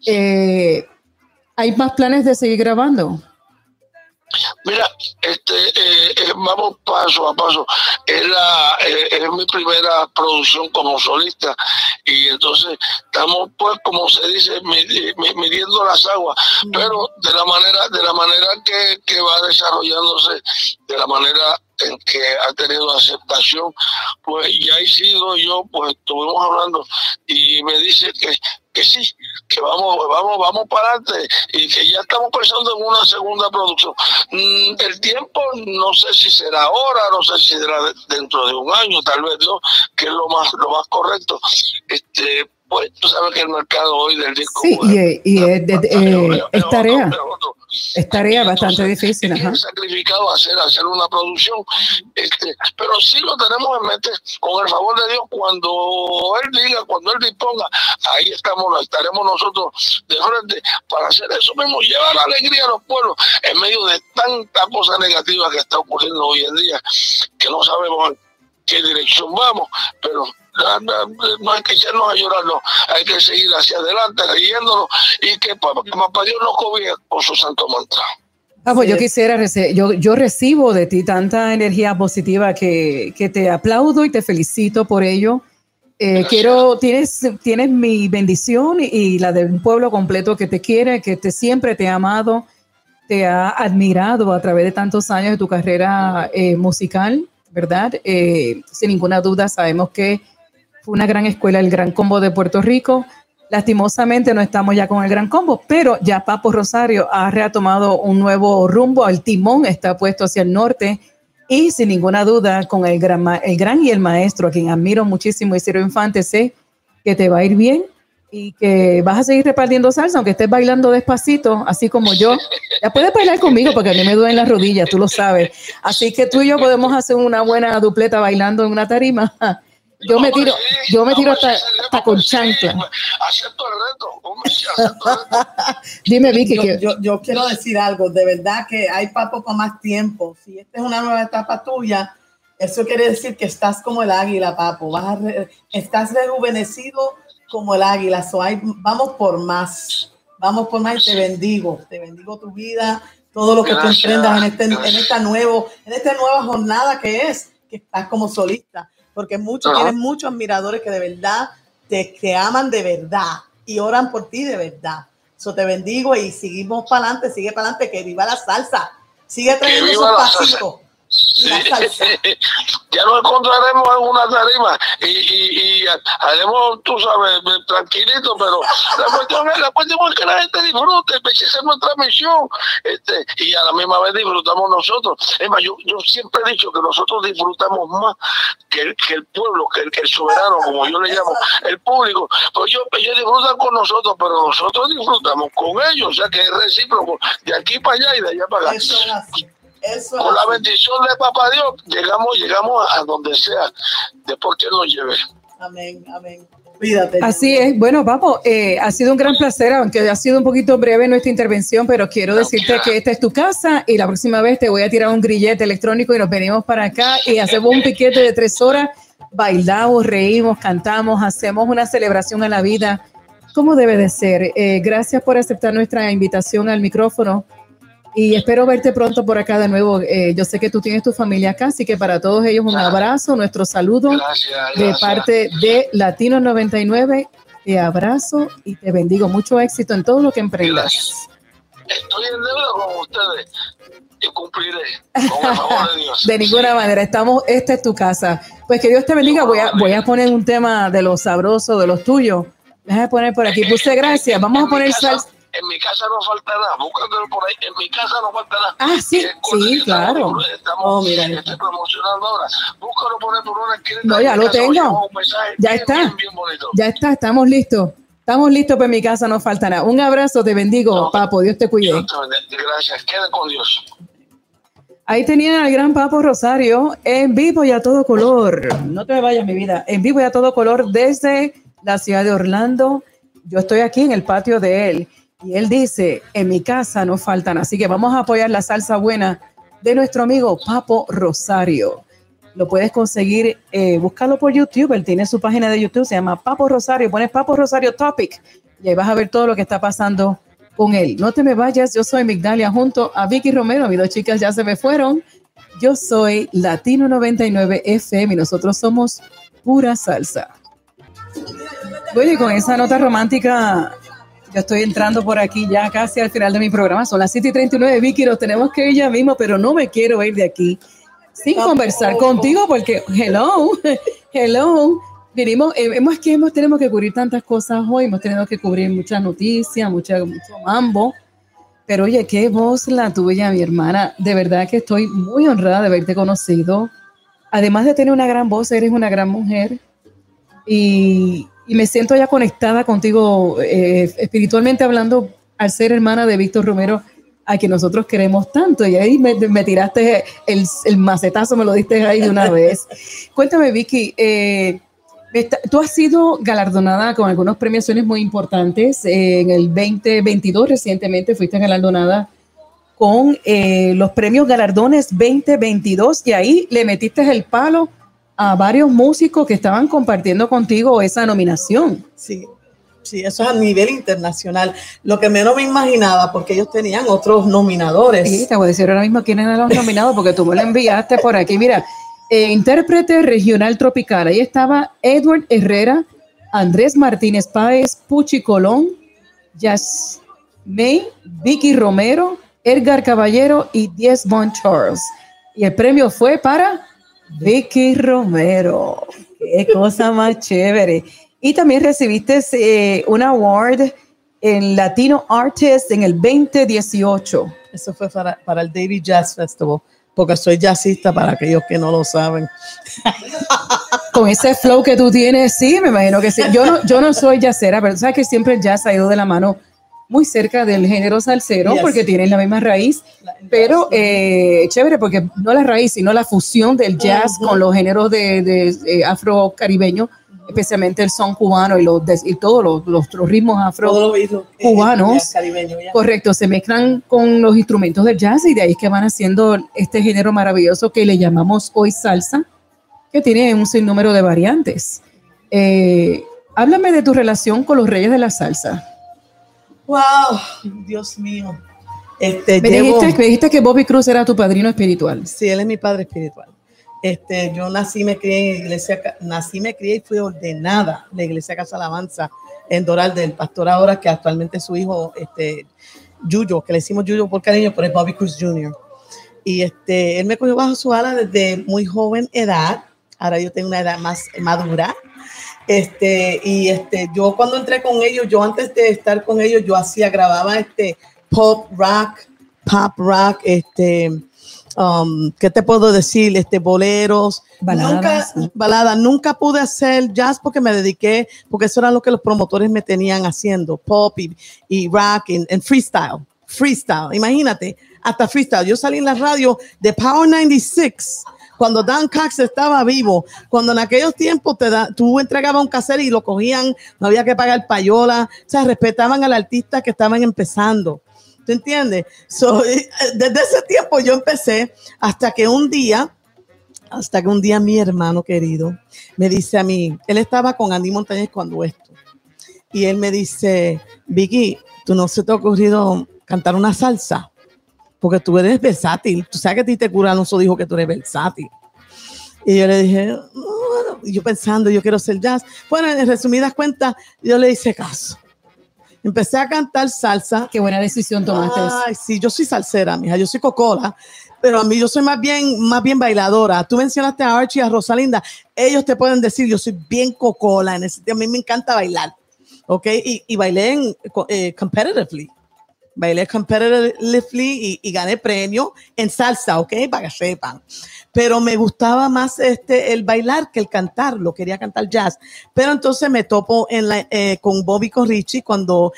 ¿hay más planes de seguir grabando? Mira, vamos paso a paso. Es mi primera producción como solista, y entonces estamos, pues, como se dice, midiendo las aguas, pero de la manera que va desarrollándose, de la manera en que ha tenido aceptación, pues ya he sido yo, pues estuvimos hablando y me dice que sí, que vamos para adelante y que ya estamos pensando en una segunda producción. El tiempo no sé si será ahora, no sé si será dentro de un año, tal vez no, que es lo más correcto. Pues tú sabes que el mercado hoy del disco, sí, es tarea. Es tarea bastante difícil. Es sacrificado hacer una producción, pero sí lo tenemos en mente, con el favor de Dios, cuando Él diga, cuando Él disponga, ahí estaremos nosotros de frente para hacer eso mismo, llevar alegría a los pueblos en medio de tanta cosa negativa que está ocurriendo hoy en día, que no sabemos en qué dirección vamos, pero no hay que echarnos a llorar, no, hay que seguir hacia adelante, creyéndonos, y que papá Dios nos cobije con su santo mantra. Pues yo quisiera, yo recibo de ti tanta energía positiva que te aplaudo y te felicito por ello. Tienes mi bendición y la de un pueblo completo que te quiere, que siempre te ha amado, te ha admirado a través de tantos años de tu carrera musical, ¿verdad? Sin ninguna duda sabemos que fue una gran escuela, el Gran Combo de Puerto Rico. Lastimosamente no estamos ya con el Gran Combo, pero ya Papo Rosario ha retomado un nuevo rumbo, el timón está puesto hacia el norte, y sin ninguna duda con el gran y el maestro, a quien admiro muchísimo, Isidro Infante, sé que te va a ir bien y que vas a seguir repartiendo salsa, aunque estés bailando despacito, así como yo. Ya puedes bailar conmigo porque a mí me duelen las rodillas, tú lo sabes. Así que tú y yo podemos hacer una buena dupleta bailando en una tarima. Yo me tiro hasta con chancla. Acepto el reto. Dime, Vicky. Yo quiero decir algo. De verdad que hay Papo para más tiempo. Si esta es una nueva etapa tuya, eso quiere decir que estás como el águila, Papo. Estás rejuvenecido como el águila. Vamos por más. Vamos por más y te bendigo. Te bendigo tu vida, todo lo que tú emprendas en esta nueva jornada que estás como solista. porque tienes muchos admiradores que de verdad te aman de verdad y oran por ti de verdad. Eso te bendigo y seguimos para adelante, sigue para adelante, que viva la salsa. Sigue trayendo esos pasitos. Sí. Ya nos encontraremos en una tarima y haremos, tú sabes, tranquilito, pero la cuestión es que la gente disfrute, esa es nuestra misión, y a la misma vez disfrutamos nosotros. Es más, yo siempre he dicho que nosotros disfrutamos más que el pueblo, que el soberano, como yo le llamo, el público. Pues ellos disfrutan con nosotros, pero nosotros disfrutamos con ellos, o sea que es recíproco, de aquí para allá y de allá para acá. Con la bendición de Papá Dios, llegamos a donde sea, después que nos lleve. Amén, amén. Cuídate. Así es. Bueno, Papo, ha sido un gran placer, aunque ha sido un poquito breve nuestra intervención, pero quiero decirte que esta es tu casa y la próxima vez te voy a tirar un grillete electrónico y nos venimos para acá y hacemos un piquete de 3 horas, bailamos, reímos, cantamos, hacemos una celebración a la vida, como debe de ser. Gracias por aceptar nuestra invitación al micrófono. Y espero verte pronto por acá de nuevo. Yo sé que tú tienes tu familia acá, así que para todos ellos un abrazo, nuestro saludo de parte de Latino 99. Te abrazo y te bendigo. Mucho éxito en todo lo que emprendas. Gracias. Estoy en deuda con ustedes y cumpliré con el favor de Dios. De ninguna manera, esta es tu casa. Pues que Dios te bendiga. Voy a poner un tema de los sabrosos, de los tuyos. Déjame poner por aquí. Puse gracias. Vamos a poner salsa. En mi casa no falta nada, búscatelo por ahí, en mi casa no falta nada. Ah, sí, sí, claro. Estamos promocionando ahora. Búscalo por ahí por una esquina. No, ya lo tengo. Ya está. Ya está, estamos listos. Estamos listos, pues en mi casa no falta nada. Un abrazo, te bendigo, Papo, Dios te cuide. Gracias, quede con Dios. Ahí tenían al gran Papo Rosario en vivo y a todo color. No te me vayas, mi vida. En vivo y a todo color desde la ciudad de Orlando. Yo estoy aquí en el patio de él. Y él dice, en mi casa no faltan, así que vamos a apoyar la salsa buena de nuestro amigo Papo Rosario. Lo puedes conseguir, búscalo por YouTube, él tiene su página de YouTube, se llama Papo Rosario, pones Papo Rosario Topic y ahí vas a ver todo lo que está pasando con él. No te me vayas, yo soy Migdalia junto a Vicky Romero, mis 2 chicas ya se me fueron. Yo soy Latino 99 FM y nosotros somos pura salsa. Oye, con esa nota romántica... Yo estoy entrando por aquí ya casi al final de mi programa. Son las 7:39, Vicky, nos tenemos que ir ya mismo, pero no me quiero ir de aquí sin conversar contigo porque, hello, venimos, tenemos que cubrir tantas cosas hoy, hemos tenido que cubrir muchas noticias, mucho mambo, pero oye, qué voz la tuya, mi hermana. De verdad que estoy muy honrada de haberte conocido. Además de tener una gran voz, eres una gran mujer y me siento ya conectada contigo espiritualmente hablando al ser hermana de Víctor Romero, a quien nosotros queremos tanto. Y ahí me tiraste el macetazo, me lo diste ahí de una vez. Cuéntame, Vicky, tú has sido galardonada con algunas premiaciones muy importantes. En el 2022 recientemente fuiste galardonada con los premios Galardones 2022 y ahí le metiste el palo a varios músicos que estaban compartiendo contigo esa nominación. Sí, eso es a nivel internacional. Lo que menos me imaginaba, porque ellos tenían otros nominadores. Sí, te voy a decir ahora mismo quiénes eran los nominados, porque tú me lo enviaste por aquí. Mira, intérprete regional tropical. Ahí estaba Edward Herrera, Andrés Martínez Páez, Puchi Colón, Yasmay, Vicky Romero, Edgar Caballero y Desmond Charles. Y el premio fue para Vicky Romero. Qué cosa más chévere. Y también recibiste un award en Latino Artist en el 2018. Eso fue para el David Jazz Festival, porque soy jazzista para aquellos que no lo saben. Con ese flow que tú tienes, sí, me imagino que sí. Yo no soy jazzera, pero sabes que siempre el jazz ha ido de la mano muy cerca del género salsero, yes, porque tienen la misma raíz, pero chévere, porque no la raíz, sino la fusión del jazz con los géneros de afro-caribeños, especialmente el son cubano y todos los ritmos afro-cubanos, correcto, se mezclan con los instrumentos del jazz y de ahí es que van haciendo este género maravilloso que le llamamos hoy salsa, que tiene un sinnúmero de variantes. Háblame de tu relación con los reyes de la salsa. Wow, Dios mío. Me dijiste que Bobby Cruz era tu padrino espiritual. Sí, él es mi padre espiritual. Yo nací, me crié y fui ordenada en la iglesia Casa Alabanza en Doral del pastor ahora, que actualmente es su hijo, Yuyo, que le decimos Yuyo por cariño, pero es Bobby Cruz Jr. Y él me cogió bajo su ala desde muy joven edad. Ahora yo tengo una edad más madura. Yo cuando entré con ellos, yo antes de estar con ellos, yo grababa pop rock, ¿qué te puedo decir? Boleros, baladas. Nunca pude hacer jazz porque me dediqué, porque eso era lo que los promotores me tenían haciendo, pop y rock en freestyle. Imagínate, hasta freestyle. Yo salí en la radio de Power 96 cuando Dan Cox estaba vivo, cuando en aquellos tiempos tú entregabas un cassette y lo cogían, no había que pagar payola, o sea, respetaban al artista que estaban empezando. ¿Tú entiendes? Desde ese tiempo yo empecé hasta que un día mi hermano querido me dice a mí, él estaba con Andy Montañez cuando esto, y él me dice, Vicky, ¿tú no se te ha ocurrido cantar una salsa? Porque tú eres versátil. Tú sabes que Tite Cura Alonso dijo que tú eres versátil. Y yo le dije, no, yo pensando, yo quiero hacer jazz. Bueno, en resumidas cuentas, yo le hice caso. Empecé a cantar salsa. Qué buena decisión tomaste. Ay, sí, yo soy salsera, mija, yo soy cocola, pero a mí yo soy más bien bailadora. Tú mencionaste a Archie y a Rosalinda. Ellos te pueden decir, yo soy bien cocola. A mí me encanta bailar, ¿ok? Y bailé competitively. Bailé competitively y gané premio en salsa, ¿ok? Para que sepan. Pero me gustaba más el bailar que el cantar. Lo quería cantar jazz. Pero entonces me topo con Bobby con Richie cuando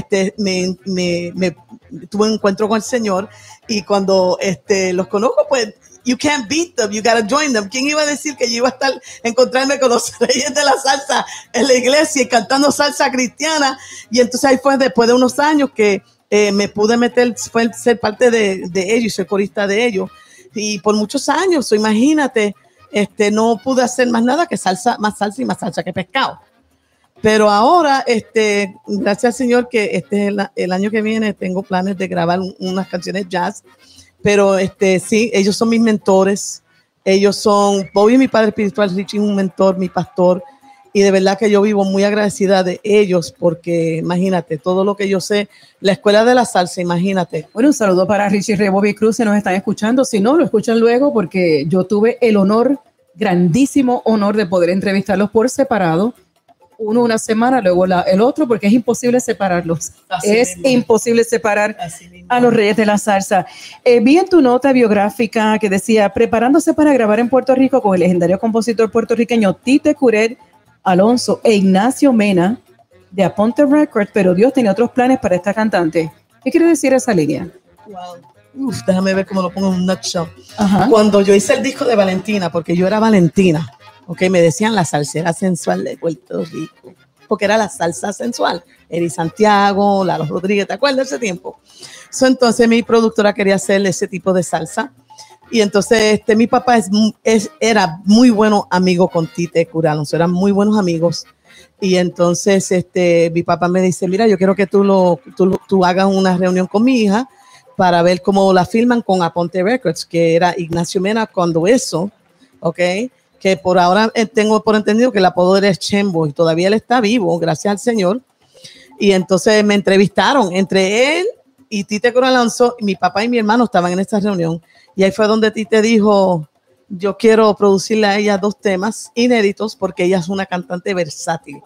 tuve un encuentro con el Señor. Y cuando los conozco, pues, you can't beat them, you gotta join them. ¿Quién iba a decir que yo iba a encontrarme con los reyes de la salsa en la iglesia y cantando salsa cristiana? Y entonces ahí fue después de unos años que me pude ser parte de ellos y ser corista de ellos. Y por muchos años, imagínate, no pude hacer más nada que más salsa y más salsa que pescado. Pero ahora, gracias al Señor que el año que viene tengo planes de grabar unas canciones jazz. Pero sí, ellos son mis mentores. Ellos son, Bobby, mi padre espiritual, Richie, un mentor, mi pastor. Y de verdad que yo vivo muy agradecida de ellos porque, imagínate, todo lo que yo sé, la escuela de la salsa, imagínate. Bueno, un saludo para Richie Rey, Bobby Cruz, se nos están escuchando. Si no, lo escuchan luego porque yo tuve el grandísimo honor de poder entrevistarlos por separado. Uno una semana, luego el otro, porque es imposible separarlos. Imposible separar a los reyes de la salsa. Vi en tu nota biográfica que decía, preparándose para grabar en Puerto Rico con el legendario compositor puertorriqueño Tite Curet Alonso e Ignacio Mena de Aponte Records, pero Dios tenía otros planes para esta cantante. ¿Qué quiere decir esa línea? Wow. Déjame ver cómo lo pongo en un nutshell. Cuando yo hice el disco de Valentina, porque yo era Valentina, okay, me decían la salsera sensual de Puerto Rico, porque era la salsa sensual. Eri Santiago, Lalo Rodríguez, ¿te acuerdas de ese tiempo? Entonces mi productora quería hacer ese tipo de salsa. Y entonces mi papá era muy bueno amigo con Tite Cura Alonso, eran muy buenos amigos. Y entonces mi papá me dice, mira, yo quiero que tú hagas una reunión con mi hija para ver cómo la filman con Aponte Records, que era Ignacio Mena cuando eso, ¿ok? Que por ahora tengo por entendido que el apodo era Chembo y todavía él está vivo, gracias al Señor. Y entonces me entrevistaron entre él y Tite Cura Alonso, y mi papá y mi hermano estaban en esta reunión. Y ahí fue donde Tite dijo, yo quiero producirle a ella 2 temas inéditos porque ella es una cantante versátil.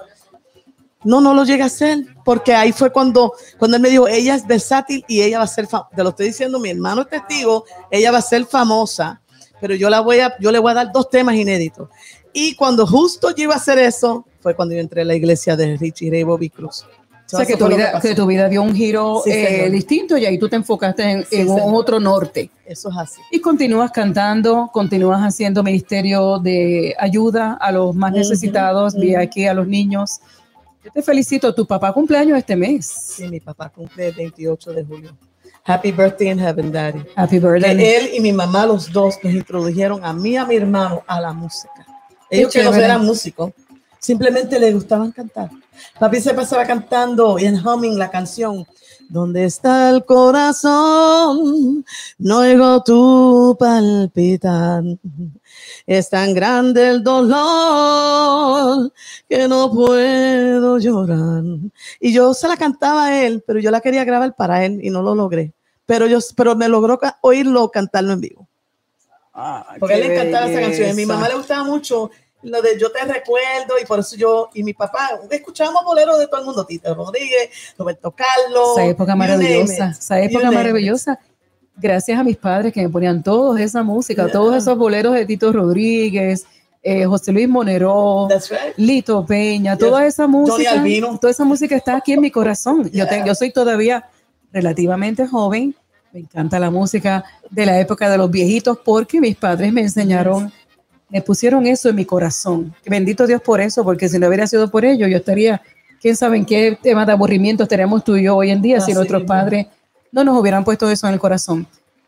No lo llega a hacer, porque ahí fue cuando él me dijo, ella es versátil y ella va a ser famosa. Te lo estoy diciendo, mi hermano es testigo, ella va a ser famosa, pero yo le voy a dar 2 temas inéditos. Y cuando justo yo iba a hacer eso, fue cuando yo entré a la iglesia de Richie Ray Bobby Cruz. O sea, que tu vida dio un giro distinto y ahí tú te enfocaste en otro norte. Eso es así. Y continúas cantando, continúas haciendo ministerio de ayuda a los más necesitados, vía aquí a los niños. Yo te felicito. Tu papá cumpleaños este mes. Sí, mi papá cumple el 28 de julio. Happy birthday in heaven, Daddy. Happy birthday. Él y mi mamá, los dos, nos introdujeron a mí y a mi hermano a la música. Ellos que no eran músicos. simplemente le gustaban cantar. Papi se pasaba cantando y en humming la canción. ¿Dónde está el corazón? No oigo tu palpitar. Es tan grande el dolor que no puedo llorar. Y yo se la cantaba a él, pero yo la quería grabar para él y no lo logré. Pero me logró oírlo cantarlo en vivo. Porque a él le encantaba esa canción. A mi mamá le gustaba mucho lo de Yo te recuerdo, y por eso yo y mi papá escuchábamos boleros de todo el mundo, Tito Rodríguez, Roberto Carlos. Esa época maravillosa. Gracias a mis padres que me ponían toda esa música, todos esos boleros de Tito Rodríguez, José Luis Monero, Lito Peña, toda esa música, está aquí en mi corazón. Yo soy todavía relativamente joven, me encanta la música de la época de los viejitos porque mis padres me enseñaron, me pusieron eso en mi corazón. Bendito Dios por eso, porque si no hubiera sido por ello, yo estaría, quién sabe en qué tema de aburrimiento estaríamos tú y yo hoy en día si nuestros padres no nos hubieran puesto eso en el corazón.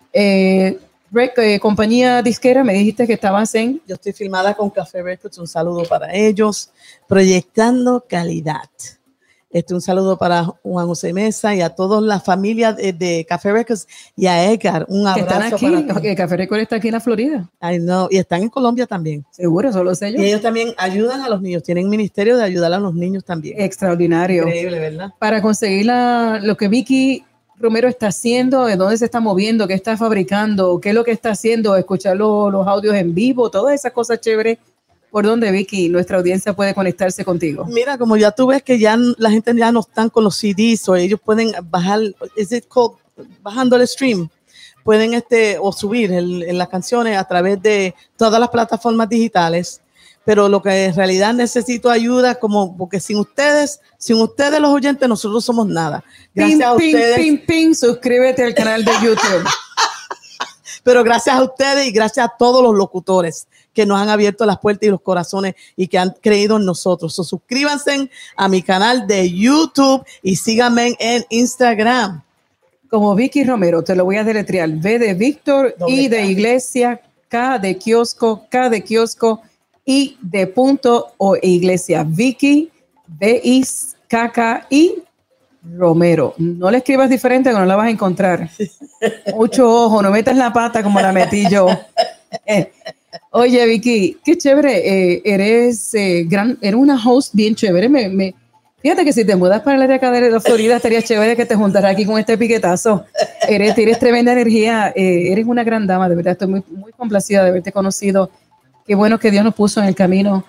Compañía disquera, me dijiste que estabas en... Yo estoy filmada con Café Records, un saludo para ellos, proyectando calidad. Un saludo para Juan José Mesa y a toda la familia de Café Records y a Edgar, un abrazo. Que están aquí, porque Café Records está aquí en la Florida. I know, y están en Colombia también. Seguro, solo sé yo. Y ellos también ayudan a los niños, tienen ministerio de ayudar a los niños también. Extraordinario. Increíble, ¿verdad? Para conseguir lo que Vicky Romero está haciendo, de dónde se está moviendo, qué está fabricando, qué es lo que está haciendo, escuchar los audios en vivo, todas esas cosas chéveres. ¿Por dónde, Vicky, nuestra audiencia puede conectarse contigo? Mira, como ya tú ves que ya la gente ya no están con los CDs, o ellos pueden bajar, bajando el stream, pueden o subir las canciones a través de todas las plataformas digitales. Pero lo que en realidad necesito ayuda, porque sin ustedes los oyentes, nosotros somos nada. Gracias a ustedes. Suscríbete al canal de YouTube. Pero gracias a ustedes y gracias a todos los locutores que nos han abierto las puertas y los corazones y que han creído en nosotros. Suscríbanse a mi canal de YouTube y síganme en Instagram. Como Vicky Romero, te lo voy a deletrear. V de Víctor, I de Iglesia, K de kiosco, I de punto o iglesia. Vicky, V-I-K-K-I Romero. No le escribas diferente que no la vas a encontrar. Mucho ojo, no metas la pata como la metí yo. Oye, Vicky, qué chévere. Eres una host bien chévere. Fíjate que si te mudas para el área acá de la Florida, estaría chévere que te juntaras aquí con este piquetazo. Tienes tremenda energía. Eres una gran dama, de verdad. Estoy muy, muy complacida de haberte conocido. Qué bueno que Dios nos puso en el camino.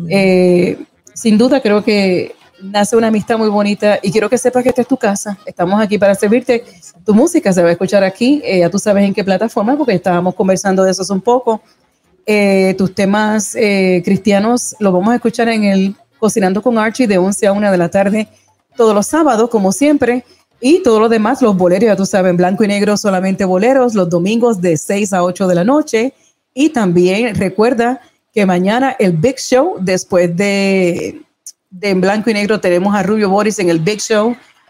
Sin duda, creo que nace una amistad muy bonita y quiero que sepas que esta es tu casa. Estamos aquí para servirte. Tu música se va a escuchar aquí. Ya tú sabes en qué plataforma, porque estábamos conversando de eso hace un poco. Tus temas cristianos los vamos a escuchar en el Cocinando con Archie de 11 a 1 de la tarde todos los sábados, como siempre. Y todo lo demás, los boleros, ya tú sabes, en blanco y negro, solamente boleros, los domingos de 6 a 8 de la noche. Y también recuerda que mañana el Big Show, después de en blanco y negro, tenemos a Rubio Boris en el Big Show.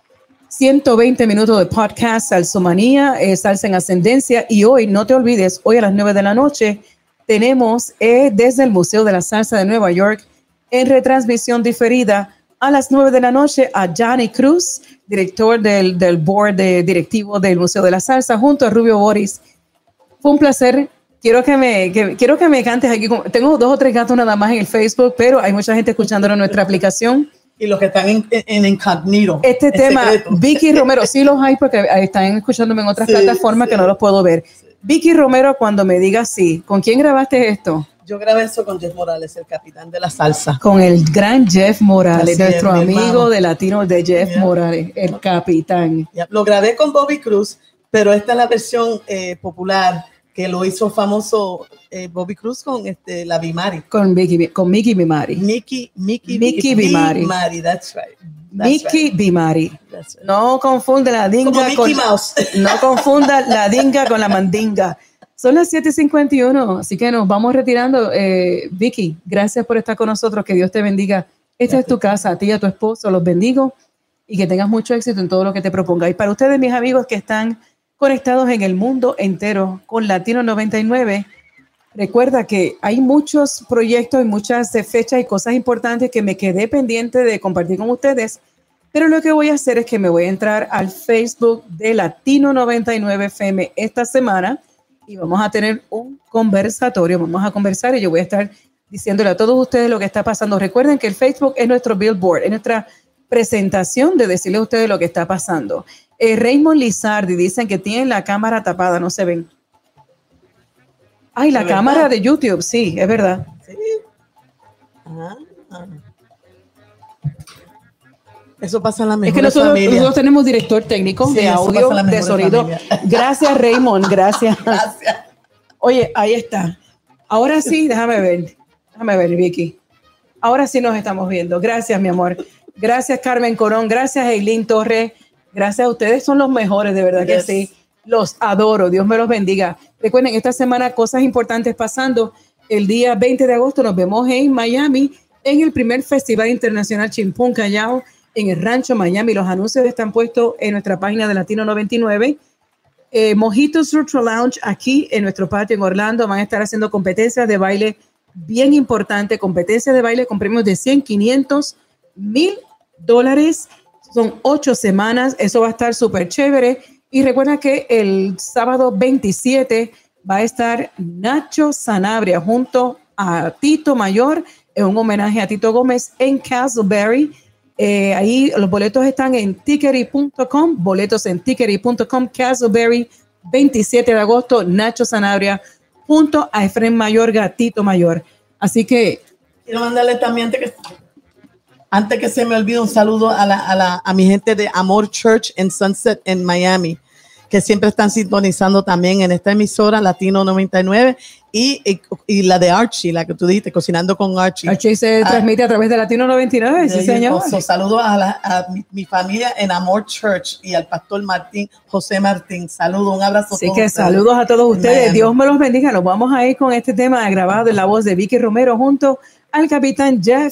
120 minutos de podcast, Salsomanía, Salsa en Ascendencia. Y hoy, no te olvides, hoy a las 9 de la noche, tenemos desde el Museo de la Salsa de Nueva York, en retransmisión diferida, a las 9 de la noche, a Johnny Cruz, director del board directivo del Museo de la Salsa, junto a Rubio Boris. Fue un placer. Quiero que me cantes aquí. Tengo 2 o 3 gatos nada más en el Facebook, pero hay mucha gente escuchándolo en nuestra aplicación. Y los que están en incógnito. Este tema, secreto. Vicky Romero, sí los hay porque están escuchándome en otras plataformas que no los puedo ver. Vicky Romero, cuando me digas sí, ¿con quién grabaste esto? Yo grabé eso con Jeff Morales, el capitán de la salsa. Con el gran Jeff Morales, nuestro amigo de Latino de Jeff Morales, el capitán. Lo grabé con Bobby Cruz, pero esta es la versión popular que lo hizo famoso Bobby Cruz con la Bimari. Con Mickey Bimari. Mickey Bimari. That's right. Mickey Bimari. Right. No confunda la dinga con Mickey Mouse. No confunda la dinga con la mandinga. Son las 7:51, así que nos vamos retirando. Vicky, gracias por estar con nosotros. Que Dios te bendiga. Esta es tu casa, a ti y a tu esposo. Los bendigo y que tengas mucho éxito en todo lo que te proponga. Y para ustedes, mis amigos que están conectados en el mundo entero con Latino 99, recuerda que hay muchos proyectos y muchas fechas y cosas importantes que me quedé pendiente de compartir con ustedes, pero lo que voy a hacer es que me voy a entrar al Facebook de Latino 99 FM esta semana y vamos a tener un conversatorio, vamos a conversar y yo voy a estar diciéndole a todos ustedes lo que está pasando. Recuerden que el Facebook es nuestro billboard, es nuestra presentación de decirles a ustedes lo que está pasando. Raymond Lizardi dicen que tienen la cámara tapada, no se ven. Ay, la cámara de YouTube, sí, es verdad. Sí. Eso pasa en la mejor familia. Es que nosotros tenemos director técnico de audio, de sonido. Familia. Gracias, Raymond, gracias. Gracias. Oye, ahí está. Ahora sí, déjame ver, Vicky. Ahora sí nos estamos viendo. Gracias, mi amor. Gracias, Carmen Corón. Gracias, Eileen Torres. Gracias a ustedes, son los mejores, de verdad que sí. Los adoro, Dios me los bendiga. Recuerden, esta semana cosas importantes pasando. El día 20 de agosto nos vemos en Miami, en el primer Festival Internacional Chimpún Callao, en el Rancho Miami. Los anuncios están puestos en nuestra página de Latino 99. Mojitos Ultra Lounge, aquí en nuestro patio en Orlando, van a estar haciendo competencias de baile bien importante, competencias de baile con premios de 100, 500, $1,000. Son 8 semanas, eso va a estar súper chévere. Y recuerda que el sábado 27 va a estar Nacho Sanabria junto a Tito Mayor en un homenaje a Tito Gómez en Castleberry. Ahí los boletos están en tickery.com, Castleberry, 27 de agosto, Nacho Sanabria junto a Efren Mayorga, Tito Mayor. Así que quiero mandarle también antes que se me olvide un saludo a mi gente de Amor Church en Sunset en Miami, que siempre están sintonizando también en esta emisora Latino 99 y la de Archie, la que tú dijiste, Cocinando con Archie. Archie se transmite a través de Latino 99, sí, señor. Saludos a mi familia en Amor Church y al pastor Martín, José Martín. Saludos, un abrazo. Así que saludos a todos ustedes. Dios me los bendiga. Nos vamos a ir con este tema grabado en la voz de Vicky Romero junto al capitán Jeff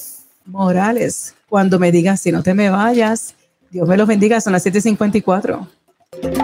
Morales. Cuando me digas si no te me vayas, Dios me los bendiga. Son las 7:54.